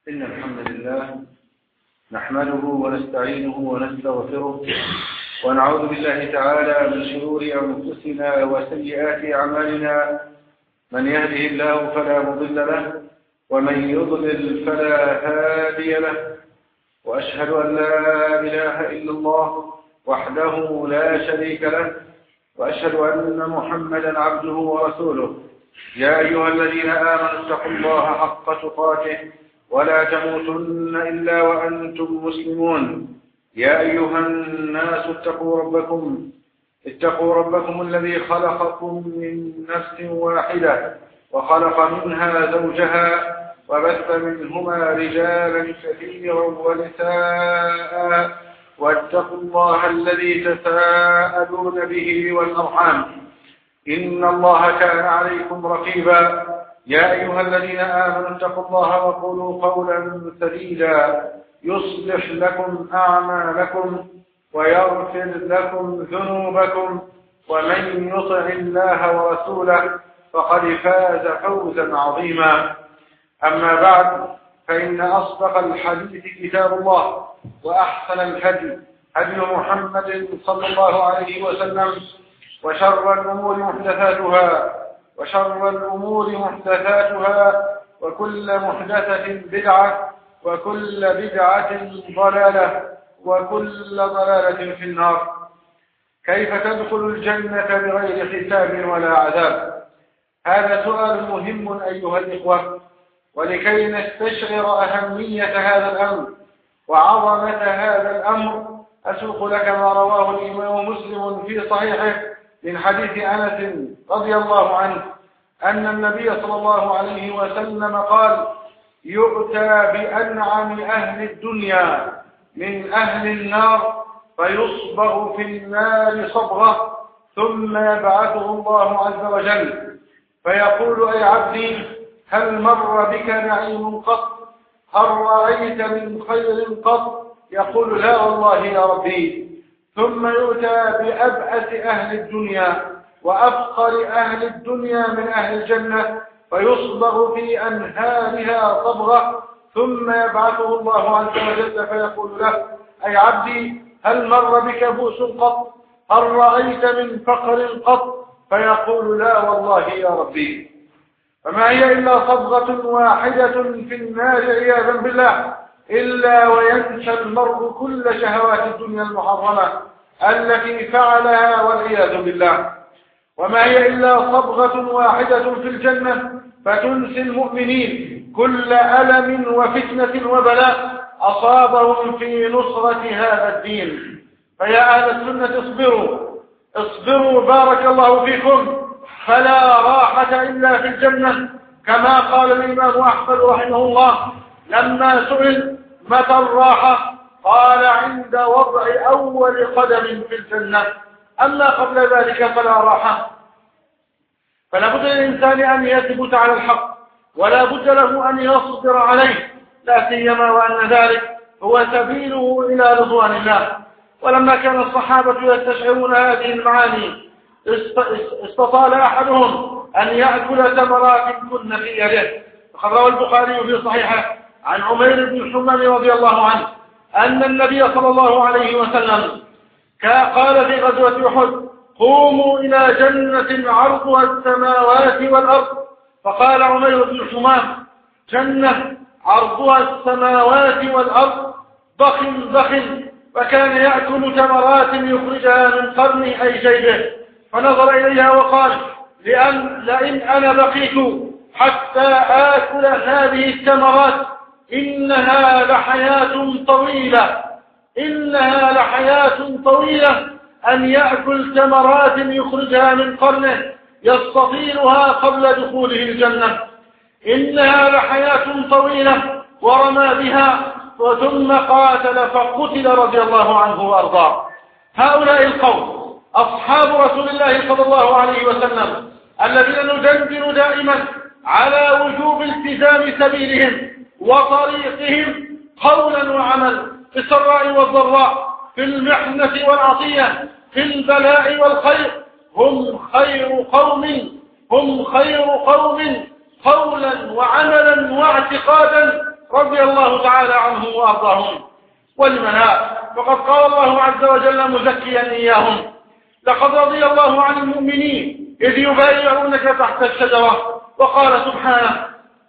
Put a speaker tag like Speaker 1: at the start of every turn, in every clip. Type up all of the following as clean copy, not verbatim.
Speaker 1: إن الحمد لله نحمده ونستعينه ونستغفره ونعوذ بالله تعالى من شرور أنفسنا وسيئات أعمالنا. من يهده الله فلا مضل له ومن يضلل فلا هادي له، وأشهد أن لا إله إلا الله وحده لا شريك له، وأشهد أن محمدا عبده ورسوله. يا أيها الذين آمنوا اتقوا الله حق تقاته ولا تموتن إلا وأنتم مسلمون. يا أيها الناس اتقوا ربكم الذي خلقكم من نفس واحدة وخلق منها زوجها وبث منهما رجالا كثيرا ونساء، واتقوا الله الذي تساءلون به والأرحام إن الله كان عليكم رقيبا. يا أيها الذين آمنوا اتقوا الله وقولوا قولا سديدا يصلح لكم أعمالكم ويغفر لكم ذنوبكم، ومن يطع الله ورسوله فقد فاز فوزا عظيما. أما بعد، فإن أصدق الحديث كتاب الله، وأحسن الهدي هدي محمد صلى الله عليه وسلم، وشر الأمور محدثاتها وكل محدثة بدعة وكل بدعة ضلالة وكل ضلالة في النار. كيف تدخل الجنة بغير حساب ولا عذاب؟ هذا سؤال مهم أيها الإخوة، ولكي نستشعر أهمية هذا الأمر وعظمة هذا الأمر أسوق لك ما رواه الإمام مسلم في صحيحه من حديث أنس رضي الله عنه أن النبي صلى الله عليه وسلم قال: يؤتى بأنعم أهل الدنيا من أهل النار فيصبغ في النار صبغة، ثم يبعثه الله عز وجل فيقول: أي عبدي، هل مر بك نعيم قط؟ هل رأيت من خير قط؟ يقول: لا والله يا ربي. ثم يؤتى بأبأس أهل الدنيا وأفقر أهل الدنيا من أهل الجنة فيصبغ في أنهارها صبغة، ثم يبعثه الله عز وجل فيقول له: أي عبدي، هل مر بك بؤس قط؟ هل رأيت من فقر قط؟ فيقول: لا والله يا ربي. فما هي إلا صبغة واحدة في النار عياذا بالله، إلا وينسى المرء كل شهوات الدنيا المحرمة التي فعلها والعياذ بالله. وما هي إلا صبغة واحدة في الجنة فتنسي المؤمنين كل ألم وفتنة وبلاء أصابهم في نصرة هذا الدين. فيا أهل السنة اصبروا بارك الله فيكم، فلا راحة إلا في الجنة، كما قال الإمام أحمد رحمه الله لما سئل متى الراحة قال: عند وضع أول قدم في الجنة، أما قبل ذلك فلا راحة. فلا بد للإنسان أن يثبت على الحق، ولا بد له أن يصبر عليه، لا سيما وأن ذلك هو سبيله إلى رضوان الله. ولما كان الصحابة يستشعرون هذه المعاني استطال أحدهم أن يأكل تمرات كن في يده. فقد روى البخاري في صحيحه عن عمير بن حمام رضي الله عنه أن النبي صلى الله عليه وسلم قال في غزوة أحد: قوموا إلى جنة عرضها السماوات والأرض. فقال عمير بن حمام: جنة عرضها السماوات والأرض ضخم. وكان يأكل تمرات يخرجها من قرنه أي جيبه، فنظر إليها وقال: لئن أنا بقيت حتى آكل هذه التمرات إنها لحياة طويلة أن يأكل تمرات يخرجها من قرنه يستطيلها قبل دخوله الجنة. إنها لحياة طويلة، ورمى بها ثم قاتل فقتل رضي الله عنه وأرضاه. هؤلاء القوم أصحاب رسول الله صلى الله عليه وسلم الذين ندندن دائما على وجوب التزام سبيلهم وطريقهم قولا وعمل، في السراء والضراء، في المحنة والعطية، في البلاء والخير. هم خير قوم قولا وعملا واعتقادا رضي الله تعالى عنهم وأرضاهم. والمناء فقد قال الله عز وجل مزكيا إياهم: لقد رضي الله عن المؤمنين إذ يبايعونك تحت الشجرة. وقال سبحانه: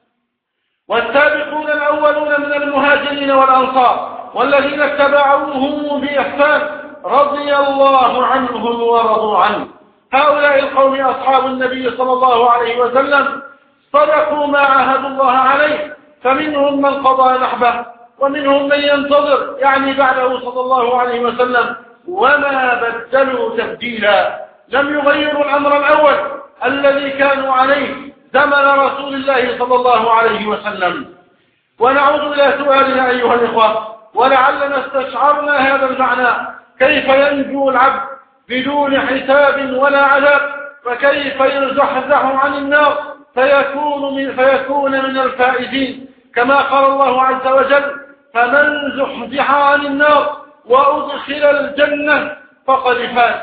Speaker 1: والسابقون الأولون من المهاجرين والأنصار والذين اتبعوهم بإحسان رضي الله عنهم ورضوا عنه. هؤلاء القوم أصحاب النبي صلى الله عليه وسلم صدقوا ما عاهدوا الله عليه، فمنهم من قضى نحبه ومنهم من ينتظر، يعني بعده صلى الله عليه وسلم، وما بدلوا تبديلا. لم يغيروا الأمر الأول الذي كانوا عليه زمن رسول الله صلى الله عليه وسلم. ونعود إلى سؤالنا أيها الإخوة، ولعلنا استشعرنا هذا المعنى: كيف ينجو العبد بدون حساب ولا عذاب؟ وكيف يزحزح عن النار فيكون من الفائزين؟ كما قال الله عز وجل: فمن زحزح عن النار وأدخل الجنة فقد فاز.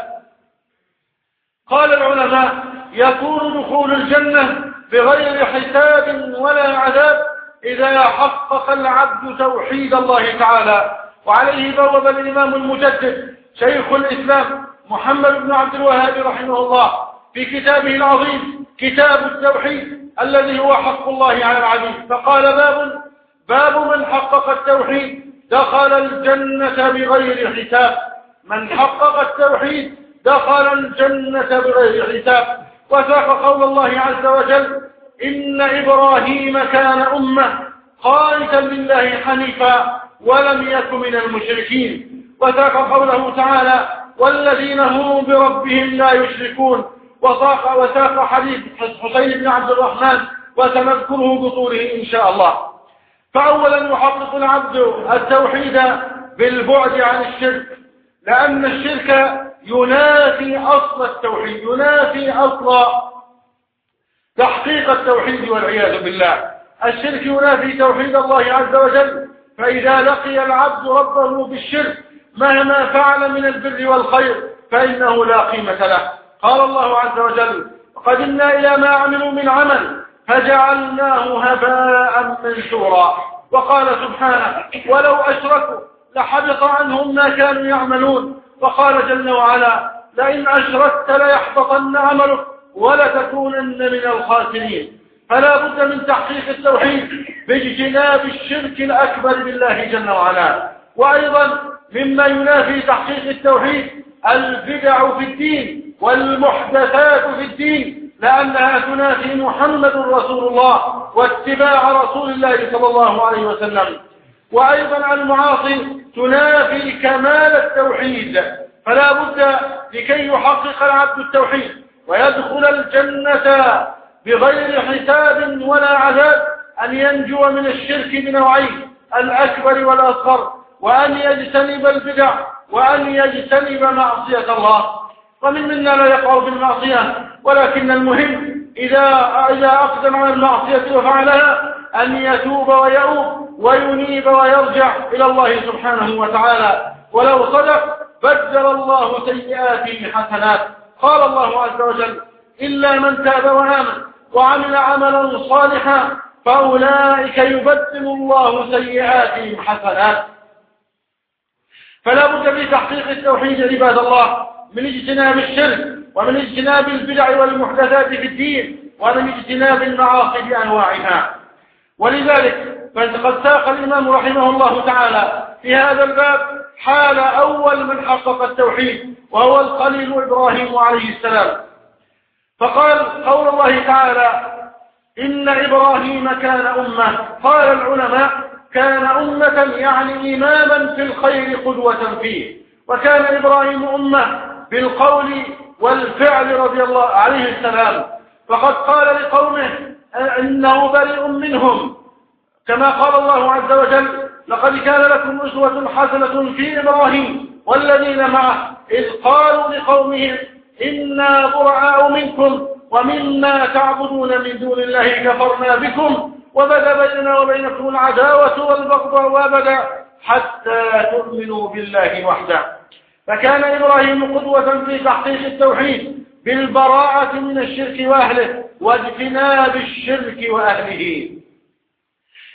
Speaker 1: قال العلماء: يكون دخول الجنة بغير حساب ولا عذاب إذا حقق العبد توحيد الله تعالى. وعليه بوب الإمام المجدد شيخ الإسلام محمد بن عبد الوهاب رحمه الله في كتابه العظيم كتاب التوحيد الذي هو حق الله على العبيد، فقال: باب من حقق التوحيد دخل الجنة بغير حساب. من حقق التوحيد دخل الجنة بغير حساب. وساق قول الله عز وجل: إن إبراهيم كان أمة قانتا لله حنيفا ولم يك من المشركين. وساق قوله تعالى: والذين هم بربهم لا يشركون. وساق حديث حسين بن عبد الرحمن وسنذكره بطوله إن شاء الله. فأولا يحقق العبد التوحيد بالبعد عن الشرك، لأن الشرك ينافي أصل التوحيد، ينافي أصل تحقيق التوحيد والعياذ بالله. الشرك ينافي توحيد الله عز وجل، فإذا لقي العبد ربه بالشرك مهما فعل من البر والخير فإنه لا قيمة له. قال الله عز وجل: وقدمنا إلى ما عملوا من عمل فجعلناه هباء منثورا. وقال سبحانه: ولو أشركوا لحبط عنهم ما كانوا يعملون. وقال جل وعلا: لئن أشركت ليحبطن عملك ولتكونن من الخاسرين. فلا بد من تحقيق التوحيد باجتناب الشرك الأكبر بالله جل وعلا. وأيضا مما ينافي تحقيق التوحيد البدع في الدين والمحدثات في الدين، لأنها تنافي محمد رسول الله واتباع رسول الله صلى الله عليه وسلم. وأيضا المعاصي تنافي كمال التوحيد. فلا بد لكي يحقق العبد التوحيد ويدخل الجنة بغير حساب ولا عذاب أن ينجو من الشرك بنوعين: الأكبر والأصغر، وأن يجتنب البدع، وأن يجتنب معصية الله. ومن منا لا يقع بالمعصية، ولكن المهم إذا أقدم على المعصية وفعلها أن يتوب ويؤوب وينيب ويرجع إلى الله سبحانه وتعالى. ولو صدق بدل الله سيئاته حسنات. قال الله عز وجل: إلا من تاب وآمن وعمل عملا صالحا فأولئك يبدل الله سيئاتهم حسنات. فلا بد في تحقيق التوحيد عباد الله من اجتناب الشرك، ومن اجتناب البدع والمحدثات في الدين، ومن اجتناب المعاصي بأنواعها. ولذلك فقد ساق الإمام رحمه الله تعالى في هذا الباب حال أول من حقق التوحيد، وهو الخليل إبراهيم عليه السلام. فقال قول الله تعالى: إن إبراهيم كان أمة. قال العلماء: كان أمة يعني إماما في الخير قدوة فيه. وكان إبراهيم أمة بالقول والفعل رضي الله عليه السلام. فقد قال لقومه إنه بريء منهم، كما قال الله عز وجل: لقد كان لكم أسوة حسنة في إبراهيم والذين معه إذ قالوا لقومهم إنا براء منكم ومما تعبدون من دون الله كفرنا بكم وبدا بيننا وبينكم العداوة والبغضاء أبدا حتى تؤمنوا بالله وحده. فكان إبراهيم قدوة في تحقيق التوحيد بالبراءة من الشرك وأهله واجتناب الشرك وأهله.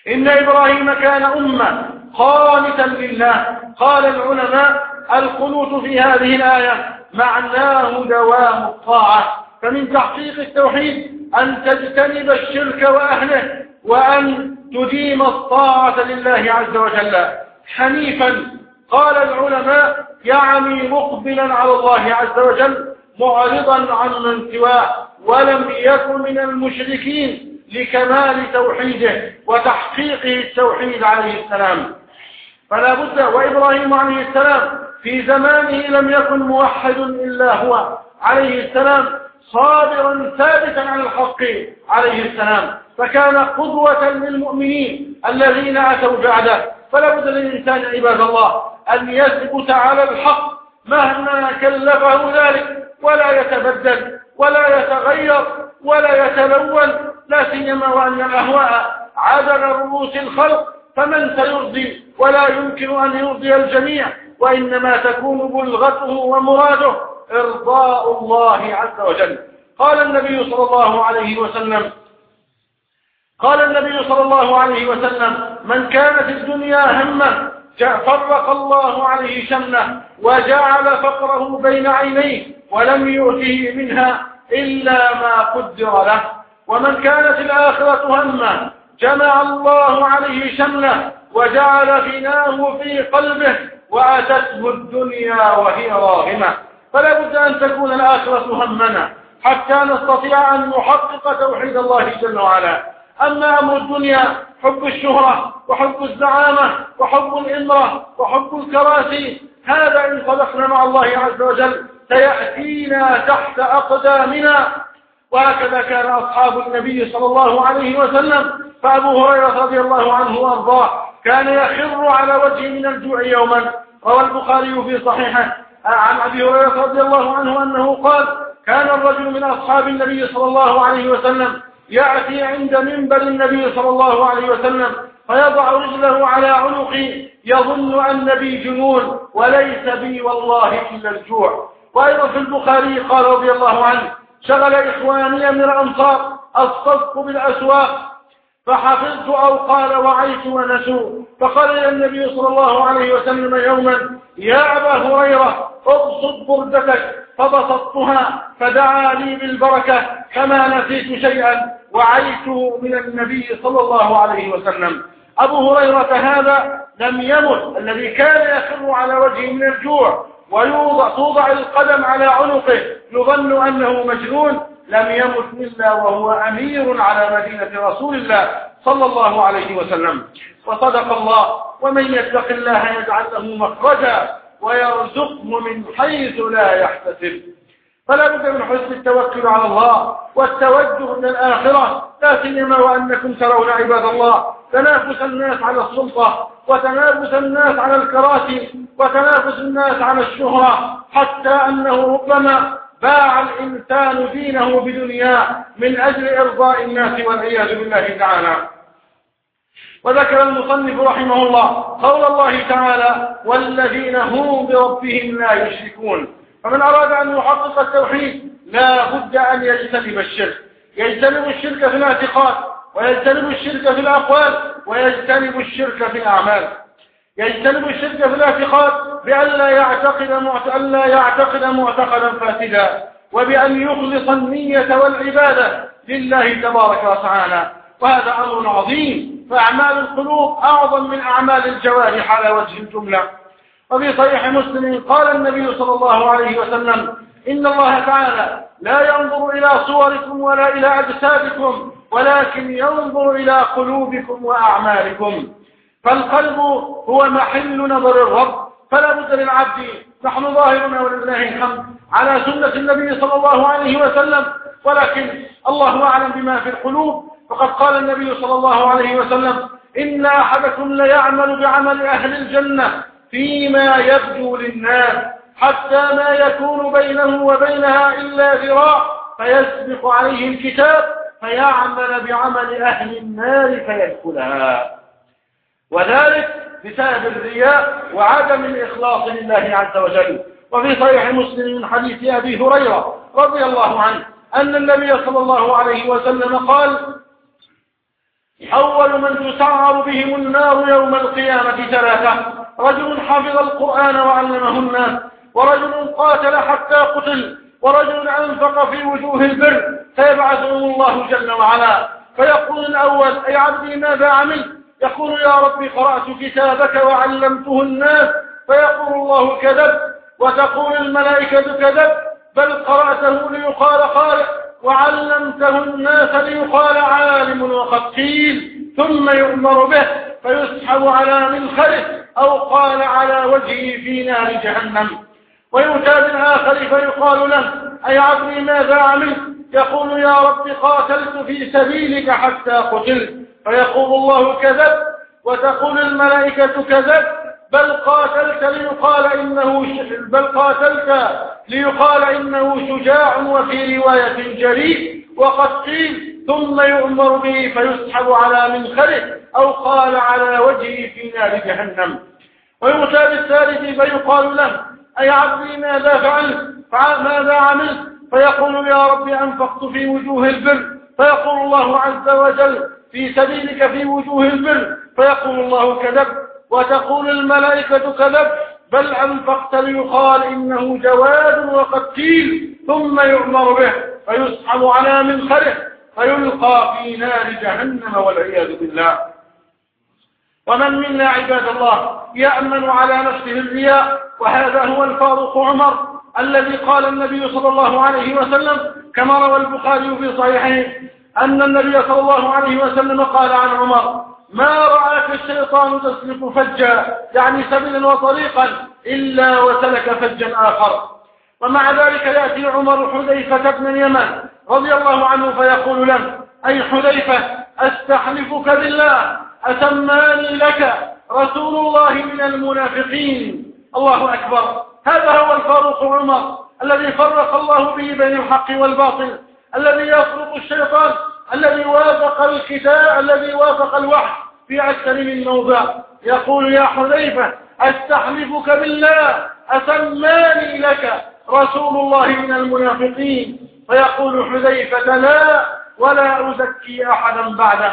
Speaker 1: إن إبراهيم كان أمة قانتا لله. قال العلماء القنوت في هذه الآية معناه دوام الطاعة، فمن تحقيق التوحيد أن تجتنب الشرك وأهله، وأن تديم الطاعة لله عز وجل حنيفا. قال العلماء يعني مقبلا على الله عز وجل معرضا عن من سواه، ولم يكن من المشركين لكمال توحيده وتحقيقه التوحيد عليه السلام. فلا بد، وإبراهيم عليه السلام في زمانه لم يكن موحد إلا هو عليه السلام، صابرا ثابتا على الحق عليه السلام، فكان قدوة للمؤمنين الذين أتوا بعده. فلا بد للإنسان عباد الله أن يثبت على الحق مهما كلفه ذلك، ولا يتبدل ولا يتغير ولا يتلون، لا سيما وأن الأهواء عدل رؤوس الخلق، فمن سيرضي؟ ولا يمكن أن يرضي الجميع، وإنما تكون بلغته ومراده إرضاء الله عز وجل. قال النبي صلى الله عليه وسلم من كانت الدنيا همه فرق الله عليه شمله وجعل فقره بين عينيه ولم يؤته منها إلا ما قدر له. ومن كانت الآخرة همه جمع الله عليه شمله وجعل غناه في قلبه وأتته الدنيا وهي راغمة. فلا بد أن تكون الآخرة همنا حتى نستطيع أن نحقق توحيد الله جل وعلا. أما أمر الدنيا حب الشهرة وحب الزعامة وحب الإمرة وحب الكراسي، هذا إن صدقنا مع الله عز وجل سيأتينا تحت أقدامنا. وهكذا كان أصحاب النبي صلى الله عليه وسلم. فأبو هريرة رضي الله عنه وأرضاه كان يخر على وجهه من الجوع يوما. روى البخاري في صحيحه عن أبي هريرة رضي الله عنه أنه قال كان الرجل من أصحاب النبي صلى الله عليه وسلم يأتي عند منبر النبي صلى الله عليه وسلم فيضع رجله على عنقي يظن أن بي جنون وليس بي والله إلا الجوع. وأيضا في البخاري قال رضي الله عنه شغل إخواني من الأمصار الصدق بالأسواق فحفظت أو قال وعيت ونسوا. فقال إلى النبي صلى الله عليه وسلم يوما يا أبا هريرة ابسط بردتك، فبسطتها فدعا لي بالبركة كما نسيت شيئا وعيته من النبي صلى الله عليه وسلم. أبو هريرة هذا لم يمت، الذي كان يخر على وجهه من الجوع وتوضع القدم على عنقه يظن أنه مجنون، لم يمت إلا وهو أمير على مدينة رسول الله صلى الله عليه وسلم. وصدق الله ومن يتق الله يجعل له مخرجا ويرزقه من حيث لا يحتسب. فلا بد من حسن التوكل على الله والتوجه إلى الآخرة، لا سيما وأنكم ترون عباد الله تنافس الناس على السلطة وتنافس الناس على الكراسي وتنافس الناس على الشهرة، حتى أنه ربما باع الإنسان دينه بدنياه من أجل إرضاء الناس والعياذ بالله تعالى. وذكر المصنف رحمه الله قول الله تعالى والذين هم بربهم لا يشركون. فمن أراد أن يحقق التوحيد لا بد أن يجتنب الشرك، يجتنب الشرك في الاعتقاد ويجتنب الشرك في الأقوال ويجتنب الشرك في الأعمال. يجتنب الشرك في الاعتقاد بأن لا يعتقد معتقدا فاسدا، وبأن يخلص النية والعبادة لله تبارك وتعالى، وهذا أمر عظيم، فأعمال القلوب أعظم من أعمال الجوارح على وجه الجملة. وفي صحيح مسلم قال النبي صلى الله عليه وسلم إن الله تعالى لا ينظر إلى صوركم ولا إلى أجسادكم ولكن ينظر إلى قلوبكم وأعمالكم. فالقلب هو محل نظر الرب، فلا بد للعبد، نحن ظاهرون ولله الحمد على سنة النبي صلى الله عليه وسلم، ولكن الله أعلم بما في القلوب. فقد قال النبي صلى الله عليه وسلم إن أحدكم ليعمل بعمل أهل الجنة فيما يبدو للناس حتى ما يكون بينه وبينها إلا ذراع فيسبق عليه الكتاب فيعمل بعمل أهل النار فيدخلها، وذلك بسبب الرياء وعدم الإخلاص لله عز وجل. وفي صحيح مسلم من حديث أبي هريرة رضي الله عنه أن النبي صلى الله عليه وسلم قال أول من تسعر بهم النار يوم القيامة 3: رجل حفظ القرآن وعلمه الناس، ورجل قاتل حتى قتل، ورجل أنفق في وجوه البر، فيبعثهم الله جل وعلا فيقول الأول: أي عبدي ماذا عملت؟ يقول: يا ربي قرأت كتابك وعلمته الناس. فيقول الله: كذب. وتقول الملائكة: كذب، بل قرأته ليقال قارئ وعلمته الناس ليقال عالم وقد قيل. ثم يؤمر به فيسحب على منخره أو قال على وجهه في نار جهنم. ويؤتى بالآخر فيقال له: أي عبدي ماذا عملت؟ يقول: يا رب قاتلت في سبيلك حتى قتلت. فيقول الله: كذب. وتقول الملائكة: كذب، بل قاتلت ليقال إنه شجاع، وفي رواية جريء وقد قيل. ثم يؤمر به فيسحب على منخره أو قال على وجهه في نار جهنم. ويؤتى بالثالث فيقال له: أي عبدي ماذا فعلت؟ ماذا عملت؟ فيقول: يا رب أنفقت في وجوه البر. فيقول الله عز وجل: في سبيلك في وجوه البر. فيقول الله: كذب. وتقول الملائكة: كذب، بل أنفقت ليقال إنه جواد وقد قيل. ثم يؤمر به فيسحب على منخره فيلقى في نار جهنم والعياذ بالله. ومن منا عباد الله يأمن على نفسه الرياء؟ وهذا هو الفاروق عمر الذي قال النبي صلى الله عليه وسلم كما روى البخاري في صحيحه أن النبي صلى الله عليه وسلم قال عن عمر: ما رآك الشيطان تسلك فجا، يعني سبيلا وطريقا، إلا وسلك فجا آخر. ومع ذلك يأتي عمر حذيفة بن اليمان رضي الله عنه فيقول له: أي حذيفة، أستحلفك بالله أسماني لك رسول الله من المنافقين. الله أكبر. هذا هو الفاروق عمر الذي فرق الله به بين الحق والباطل، الذي يفرق الشيطان، الذي وافق الكتاب، الذي وافق الوحي في أكثر من موضع. يقول: يا حذيفة، أستحلفك بالله أسماني لك رسول الله من المنافقين. فيقول حذيفة: لا، ولا أزكي أحدا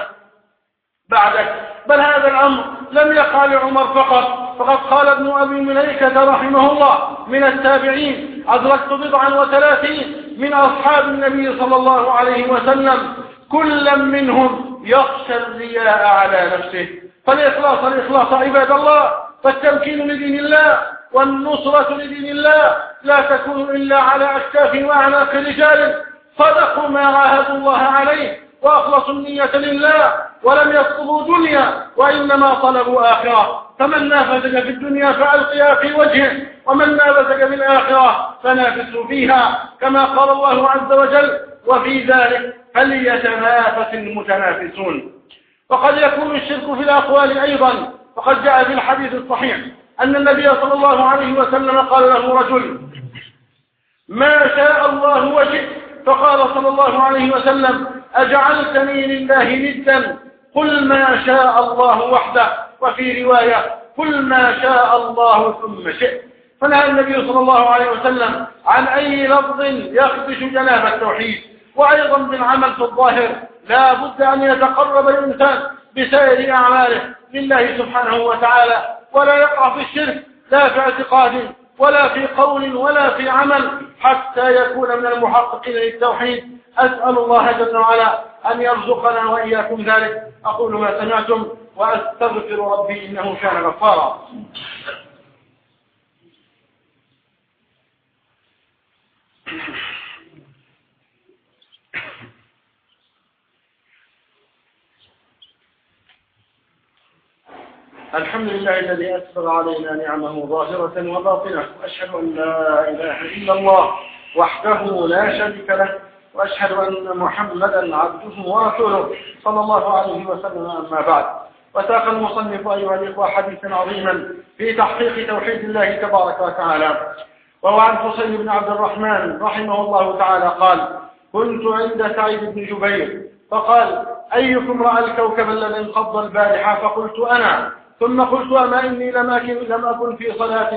Speaker 1: بعدك. بل هذا الأمر لم يقع لعمر فقد قال ابن أبي مليكة رحمه الله من التابعين: أدركت 39 من أصحاب النبي صلى الله عليه وسلم كل منهم يخشى الرياء على نفسه. فالإخلاص عباد الله، فالتمكين لدين الله والنصرة لدين الله لا تكون إلا على أكتاف وأعناق رجال صدقوا ما عاهدوا الله عليه وأخلصوا النية لله ولم يطلبوا دنيا وإنما طلبوا آخرة. فمن نافذك في الدنيا فألقيها في وجهه، ومن نافذك في الآخرة فنافسوا فيها، كما قال الله عز وجل: وفي ذلك فليتنافس المتنافسون. وقد يكون الشرك في الأقوال أيضا، فقد جاء في الحديث الصحيح أن النبي صلى الله عليه وسلم قال له رجل: ما شاء الله وشئت. فقال صلى الله عليه وسلم: أجعلتني لله ندا؟ قل ما شاء الله وحده. وفي رواية: قل ما شاء الله ثم شئت. فنهى النبي صلى الله عليه وسلم عن أي لفظ يخدش جناب التوحيد. وأيضا بالعمل في الظاهر لا بد أن يتقرب الإنسان بسائر أعماله لله سبحانه وتعالى، ولا يقع في الشرك لا في اعتقاد ولا في قول ولا في عمل، حتى يكون من المحققين للتوحيد. أسأل الله جل وعلا أن يرزقنا وإياكم ذلك. أقول ما سمعتم وأستغفر ربي إنه كان غفارا. الحمد لله الذي أسبغ علينا نعمه ظاهرة وباطنة، وأشهد أن لا إله إلا الله وحده لا شريك له، وأشهد أن محمدا عبده ورسوله صلى الله عليه وسلم. أما بعد، وساق المصنف أيها الإخوة حديثا عظيما في تحقيق توحيد الله تبارك وتعالى. وهو عن حسين بن عبد الرحمن رحمه الله تعالى قال: كنت عند سعيد بن جبير فقال: أيكم رأى الكوكب الذي انقض البارحة؟ فقلت: أنا. ثم قلت: أما إني لم أكن في صلاة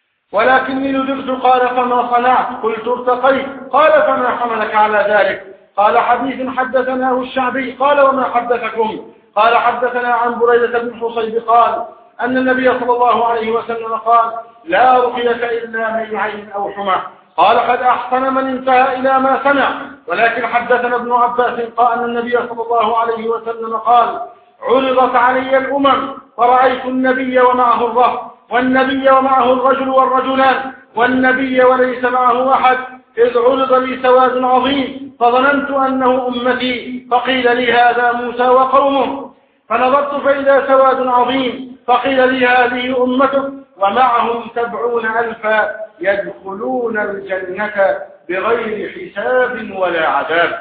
Speaker 1: ولكني نذرت. قال: فما صنعت؟ قلت: ارتقيت. قال: فما حملك على ذلك؟ قال حديث حدثناه الشعبي قال وما حدثكم؟ قال حدثنا عن بريدة بن حصيب قال أن النبي صلى الله عليه وسلم قال لا رقية إلا من عين أو حمى. قال قد أحسن من انتهى إلى ما سمع. ولكن حدثنا ابن عباس قال أن النبي صلى الله عليه وسلم قال عرضت علي الأمم فرأيت النبي ومعه الرهط والنبي ومعه الرجل والرجلان والنبي وليس معه أحد إذ عرض لي سواد عظيم فظننت أنه أمتي فقيل لي هذا موسى وقومه فنظرت فإذا سواد عظيم فقيل لي هذه أمتك ومعهم 70,000 يدخلون الجنة بغير حساب ولا عذاب.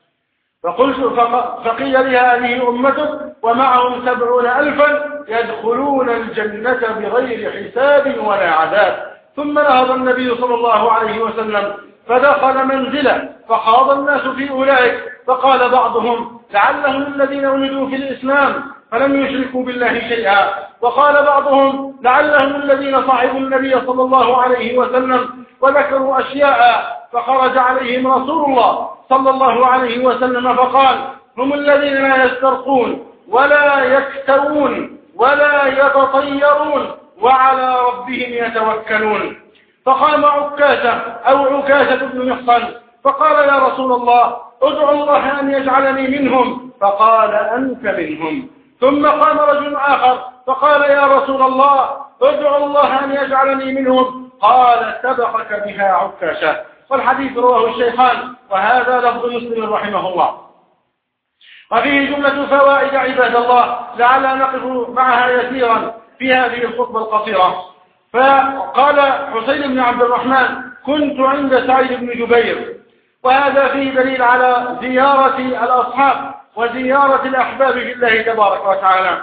Speaker 1: فقيل لي هذه أمتك ومعهم 70,000 يدخلون الجنة بغير حساب ولا عذاب. ثم نهض النبي صلى الله عليه وسلم فدخل منزله فخاض الناس في أولئك فقال بعضهم لعلهم الذين ولدوا في الإسلام فلم يشركوا بالله شيئا، وقال بعضهم لعلهم الذين صاحبوا النبي صلى الله عليه وسلم وذكروا أشياء فخرج عليهم رسول الله صلى الله عليه وسلم فقال هم الذين لا يسترقون ولا يكتوون ولا يتطيرون وعلى ربهم يتوكلون. فقام عكاشة بن محصن فقال يا رسول الله ادعو الله أن يجعلني منهم، فقال أنت منهم. ثم قام رجل آخر فقال يا رسول الله ادعو الله أن يجعلني منهم، قال سبقك بها عكاشة. والحديث رواه الشيخان وهذا لفظ مسلم رحمه الله. وفيه جملة فوائد عباد الله لعل نقف معها يسيرا في هذه الخطبة القصيرة. فقال حسين بن عبد الرحمن كنت عند سعيد بن جبير، وهذا فيه دليل على زيارة الأصحاب وزيارة الأحباب في الله تبارك وتعالى.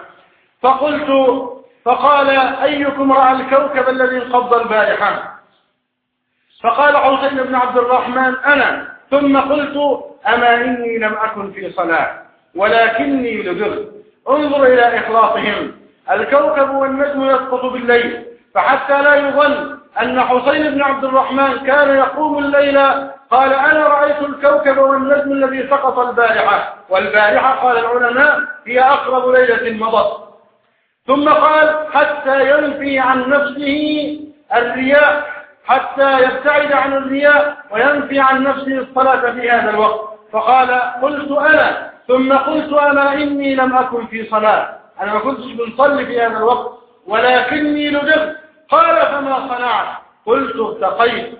Speaker 1: فقال أيكم رأى الكوكب الذي انقض البارحة؟ فقال حسين بن عبد الرحمن أنا. ثم قلت أما إني لم أكن في صلاة ولكني لدغت. انظر إلى إخلاصهم. الكوكب والنجم يسقط بالليل، فحتى لا يظن أن حسين بن عبد الرحمن كان يقوم الليل قال أنا رأيت الكوكب والنجم الذي سقط البارحة، والبارحة قال العلماء هي أقرب ليلة مضت. ثم قال حتى ينفي عن نفسه الرياء، حتى يبتعد عن الرياء وينفي عن نفسه الصلاة في هذا الوقت. فقال قلت أنا. ثم قلت أنا إني لم أكن في صلاة، أنا ما كنتش بنصلي في هذا الوقت ولكني لدغت. قال فما صنعت؟ قلت ارتقيت.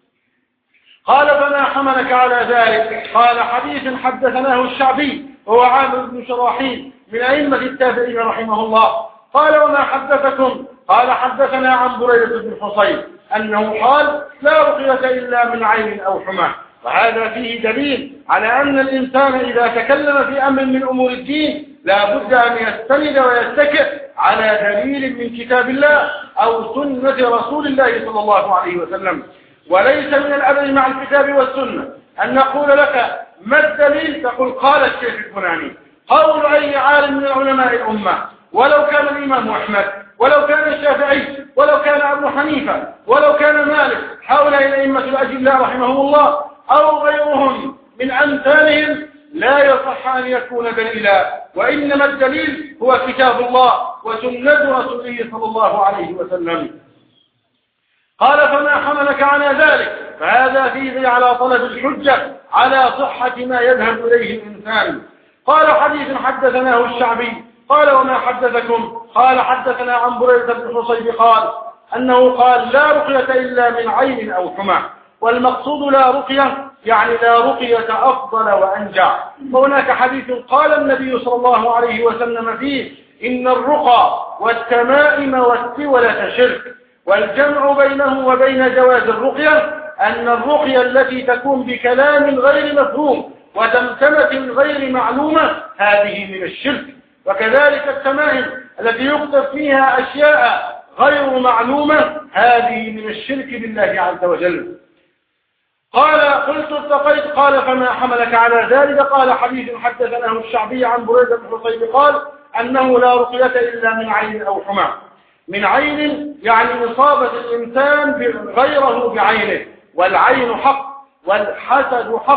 Speaker 1: قال فما حملك على ذلك؟ قال حديث حدثناه الشعبي هو عامر بن شراحيل من أئمة التابعين رحمه الله. قال وما حدثكم؟ قال حدثنا عن بريدة بن حصيب أنه قال لا رقية إلا من عين أو حمى. وهذا فيه دليل على أن الإنسان إذا تكلم في أمر من أمور الدين لا بد أن يستند ويتكئ على دليل من كتاب الله أو سنة رسول الله صلى الله عليه وسلم. وليس من الأدب مع الكتاب والسنة أن نقول لك ما الدليل تقول قال الشيخ الفلاني، قول أي عالم من علماء الأمة، ولو كان الإمام أحمد ولو كان الشافعي ولو كان أبو حنيفة ولو كان مالك، هؤلاء الأئمة الأجلاء رحمهم الله أو غيرهم من أمثالهم لا يصح أن يكون دليلا، وإنما الدليل هو كتاب الله وسنة رسوله صلى الله عليه وسلم. قال فما حملك على ذلك؟ فهذا فيه على طلب الحجة على صحة ما يذهب إليه الإنسان. قال حديث حدثناه الشعبي قال وما حدثكم؟ قال حدثنا عن بريدة بن حصيب قال أنه قال لا رقية إلا من عين أو حمى. والمقصود لا رقية يعني لا رقية أفضل وأنجع. وهناك حديث قال النبي صلى الله عليه وسلم فيه إن الرقى والتمائم والتولة شرك، والجمع بينه وبين جواز الرقية أن الرقية التي تكون بكلام غير مفهوم وتمتمة غير معلومة هذه من الشرك، وكذلك التمائم التي يكتب فيها أشياء غير معلومة هذه من الشرك بالله عز وجل. قال قلت ارتقيت. قال فما حملك على ذلك؟ قال حديث حدثناه الشعبي عن بريدة بن حصيب قال أنه لا رقية إلا من عين أو حمى. من عين يعني إصابة الإنسان غيره بعينه، والعين حق والحسد حق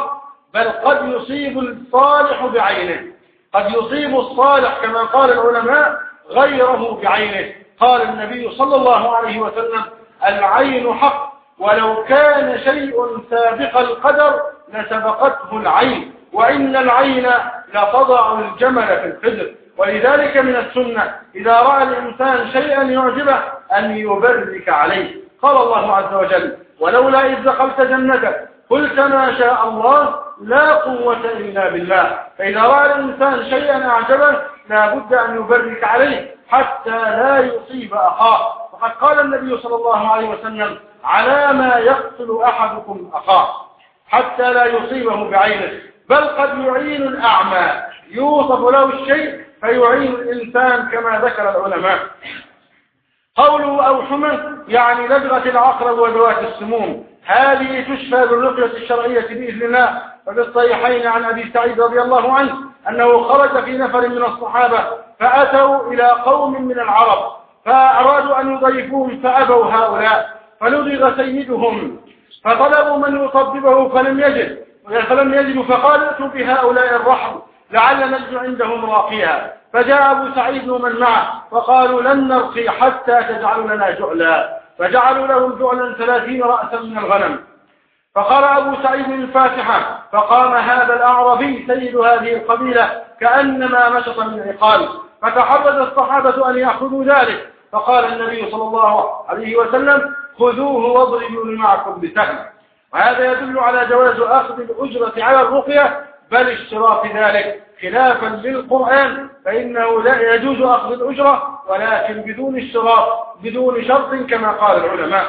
Speaker 1: بل قد يصيب الصالح بعينه، قد يصيب الصالح كما قال العلماء غيره بعينه. قال النبي صلى الله عليه وسلم: العين حق، ولو كان شيء سابق القدر لسبقته العين، وإن العين لتضع الجمل في الحجر. ولذلك من السنة إذا رأى الإنسان شيئا يعجبه أن يبرك عليه. قال الله عز وجل: ولولا إذ دخلت جنتك قلت ما شاء الله لا قوة إلا بالله. فإذا رأى الإنسان شيئا أعجبه لا بد أن يبرك عليه حتى لا يصيب أخاه. وقد قال النبي صلى الله عليه وسلم: على ما يقتل أحدكم أخاه حتى لا يصيبه بعينه، بل قد يعين الأعمى، يوصف له الشيء فيعين الإنسان كما ذكر العلماء. قوله أو حمى يعني لدغة العقرب وذوات السموم، هذه تشفى بالرقية الشرعية بإذن الله. وفي الصحيحين عن أبي سعيد رضي الله عنه أنه خرج في نفر من الصحابة فأتوا إلى قوم من العرب فأرادوا أن يضيفوهم فأبوا هؤلاء، فلدغ سيدهم فطلبوا من يطببه فلم يجدوا، فقال: ائتوا بهؤلاء الرحل لعل نجد عندهم راقيها. فجاء أبو سعيد ومن معه فقالوا: لن نرقي حتى تجعل لنا جعلا، فجعلوا لهم جعلا 30 رأسا من الغنم. فقرأ أبو سعيد الفاتحة، فقام هذا الأعرابي سيد هذه القبيلة كأنما نشط من عقال، فتحرج الصحابة أن يأخذوا ذلك، فقال النبي صلى الله عليه وسلم: خذوه واضربوا معكم بسهم. وهذا يدل على جواز أخذ الأجرة على الرقية بل اشتراط ذلك، خلافا للقرآن فإنه لا يجوز أخذ الأجرة ولكن بدون شرط كما قال العلماء.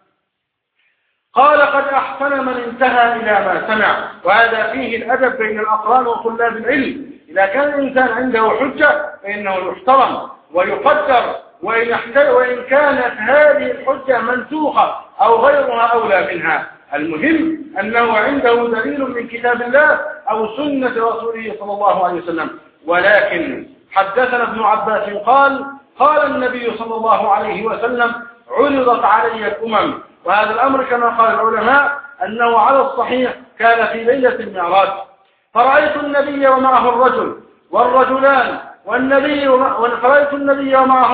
Speaker 1: قال: قد أحسن من انتهى إلى ما سمع. وهذا فيه الأدب بين الأقران وطلاب العلم. إذا كان الإنسان عنده حجة فإنه يحترم ويقدر، وإن كانت هذه الحجة منسوخة أو غيرها أولى منها. المهم أنه عنده دليل من كتاب الله أو سنة رسوله صلى الله عليه وسلم. ولكن حدثنا ابن عباس قال النبي صلى الله عليه وسلم: عرضت علي الأمم. وهذا الأمر كما قال العلماء أنه على الصحيح كان في ليلة المعراج، فرأيت النبي ومعه الرجل والرجلان، فرأيت النبي ومعه